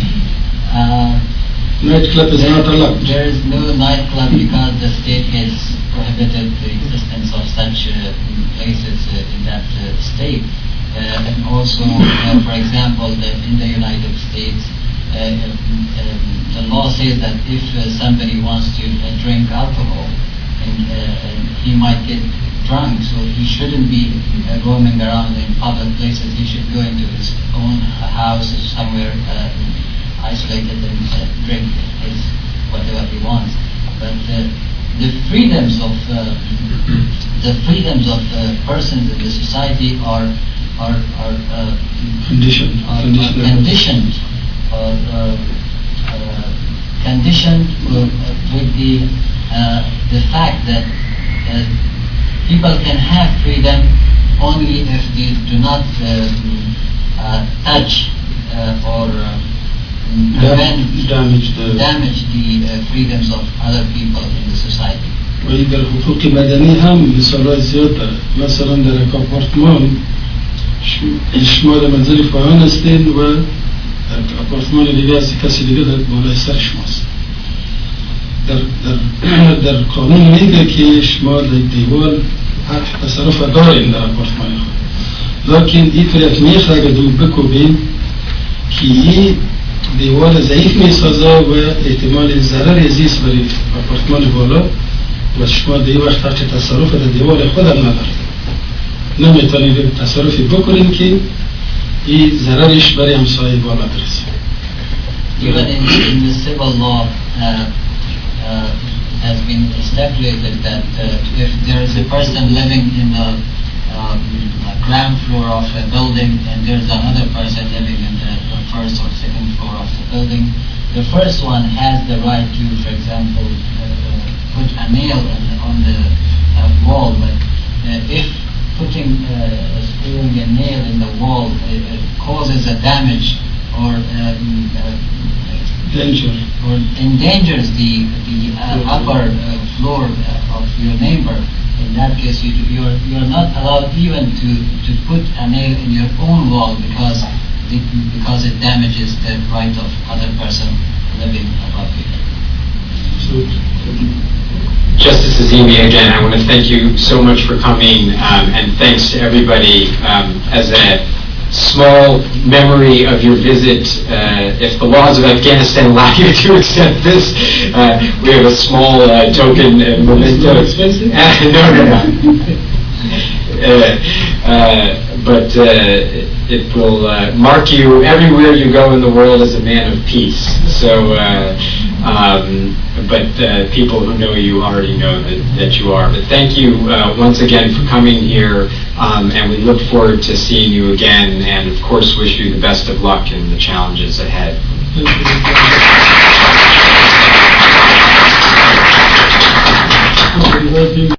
uh, Nightclub is not allowed. There is no nightclub because the state has prohibited the existence of such uh, places uh, in that uh, state. Uh, and also, uh, for example, the, in the United States, uh, um, the law says that if uh, somebody wants to uh, drink alcohol, and, uh, and he might get drunk, so he shouldn't be uh, roaming around in public places. He should go into his own house or somewhere uh, isolated and uh, drink his whatever he wants. But uh, the freedoms of uh, the freedoms of uh, persons in the society are are are uh, Conditioned. are, are Conditioned. conditioned or uh, uh, conditioned with, uh, with the uh, the fact that uh, people can have freedom only if they do not uh, uh, touch uh, or uh, prevent damage the damage the uh, freedoms of other people in the society. ولی در حقوق مدنی هم مثال زیاد داره. مثلا در یک آپارتمان شما در منزل پایان هستین و آپارتمان دیگه از کسی دیگه در بالای سر شماست. در, در, در قانون میگه که شما در دیوار حق تصرف دارین در آپارتمان خود، لیکن این طریق میخ اگر دو بکوبین که این دیوار ضعیف میسازه و احتمال ضرر زیست برای آپارتمان بالا و شما در این وقت حق تصرف در دیوار خود هم ندارید، نمیتونید تصرفی بکنید که این ضررش برای همسایه بالا برسه. Even in, in the civil law, uh, uh, has been stipulated that uh, if there is a person living in the um, ground floor of a building and there is another person living in the, the first or second floor of the building, the first one has the right to, for example, uh, put a nail on, on the uh, wall. But uh, if putting uh, screwing a nail in the wall uh, causes a damage or um, uh, Danger. or endangers the the uh, upper uh, floor uh, of your neighbor, in that case you you are you are not allowed even to to put a nail in your own wall because it, because it damages the right of other person living above you. Justice Azimi, again, I want to thank you so much for coming, um, and thanks to everybody. Um, as a small memory of your visit, uh, if the laws of Afghanistan allow you to accept this, uh, we have a small uh, token uh, memento. Expensive? no, no, no. Uh, uh, but uh, it will uh, mark you everywhere you go in the world as a man of peace. So, uh, um, but uh, people who know you already know that, that you are. But thank you uh, once again for coming here, um, and we look forward to seeing you again, and of course wish you the best of luck in the challenges ahead. Thank you.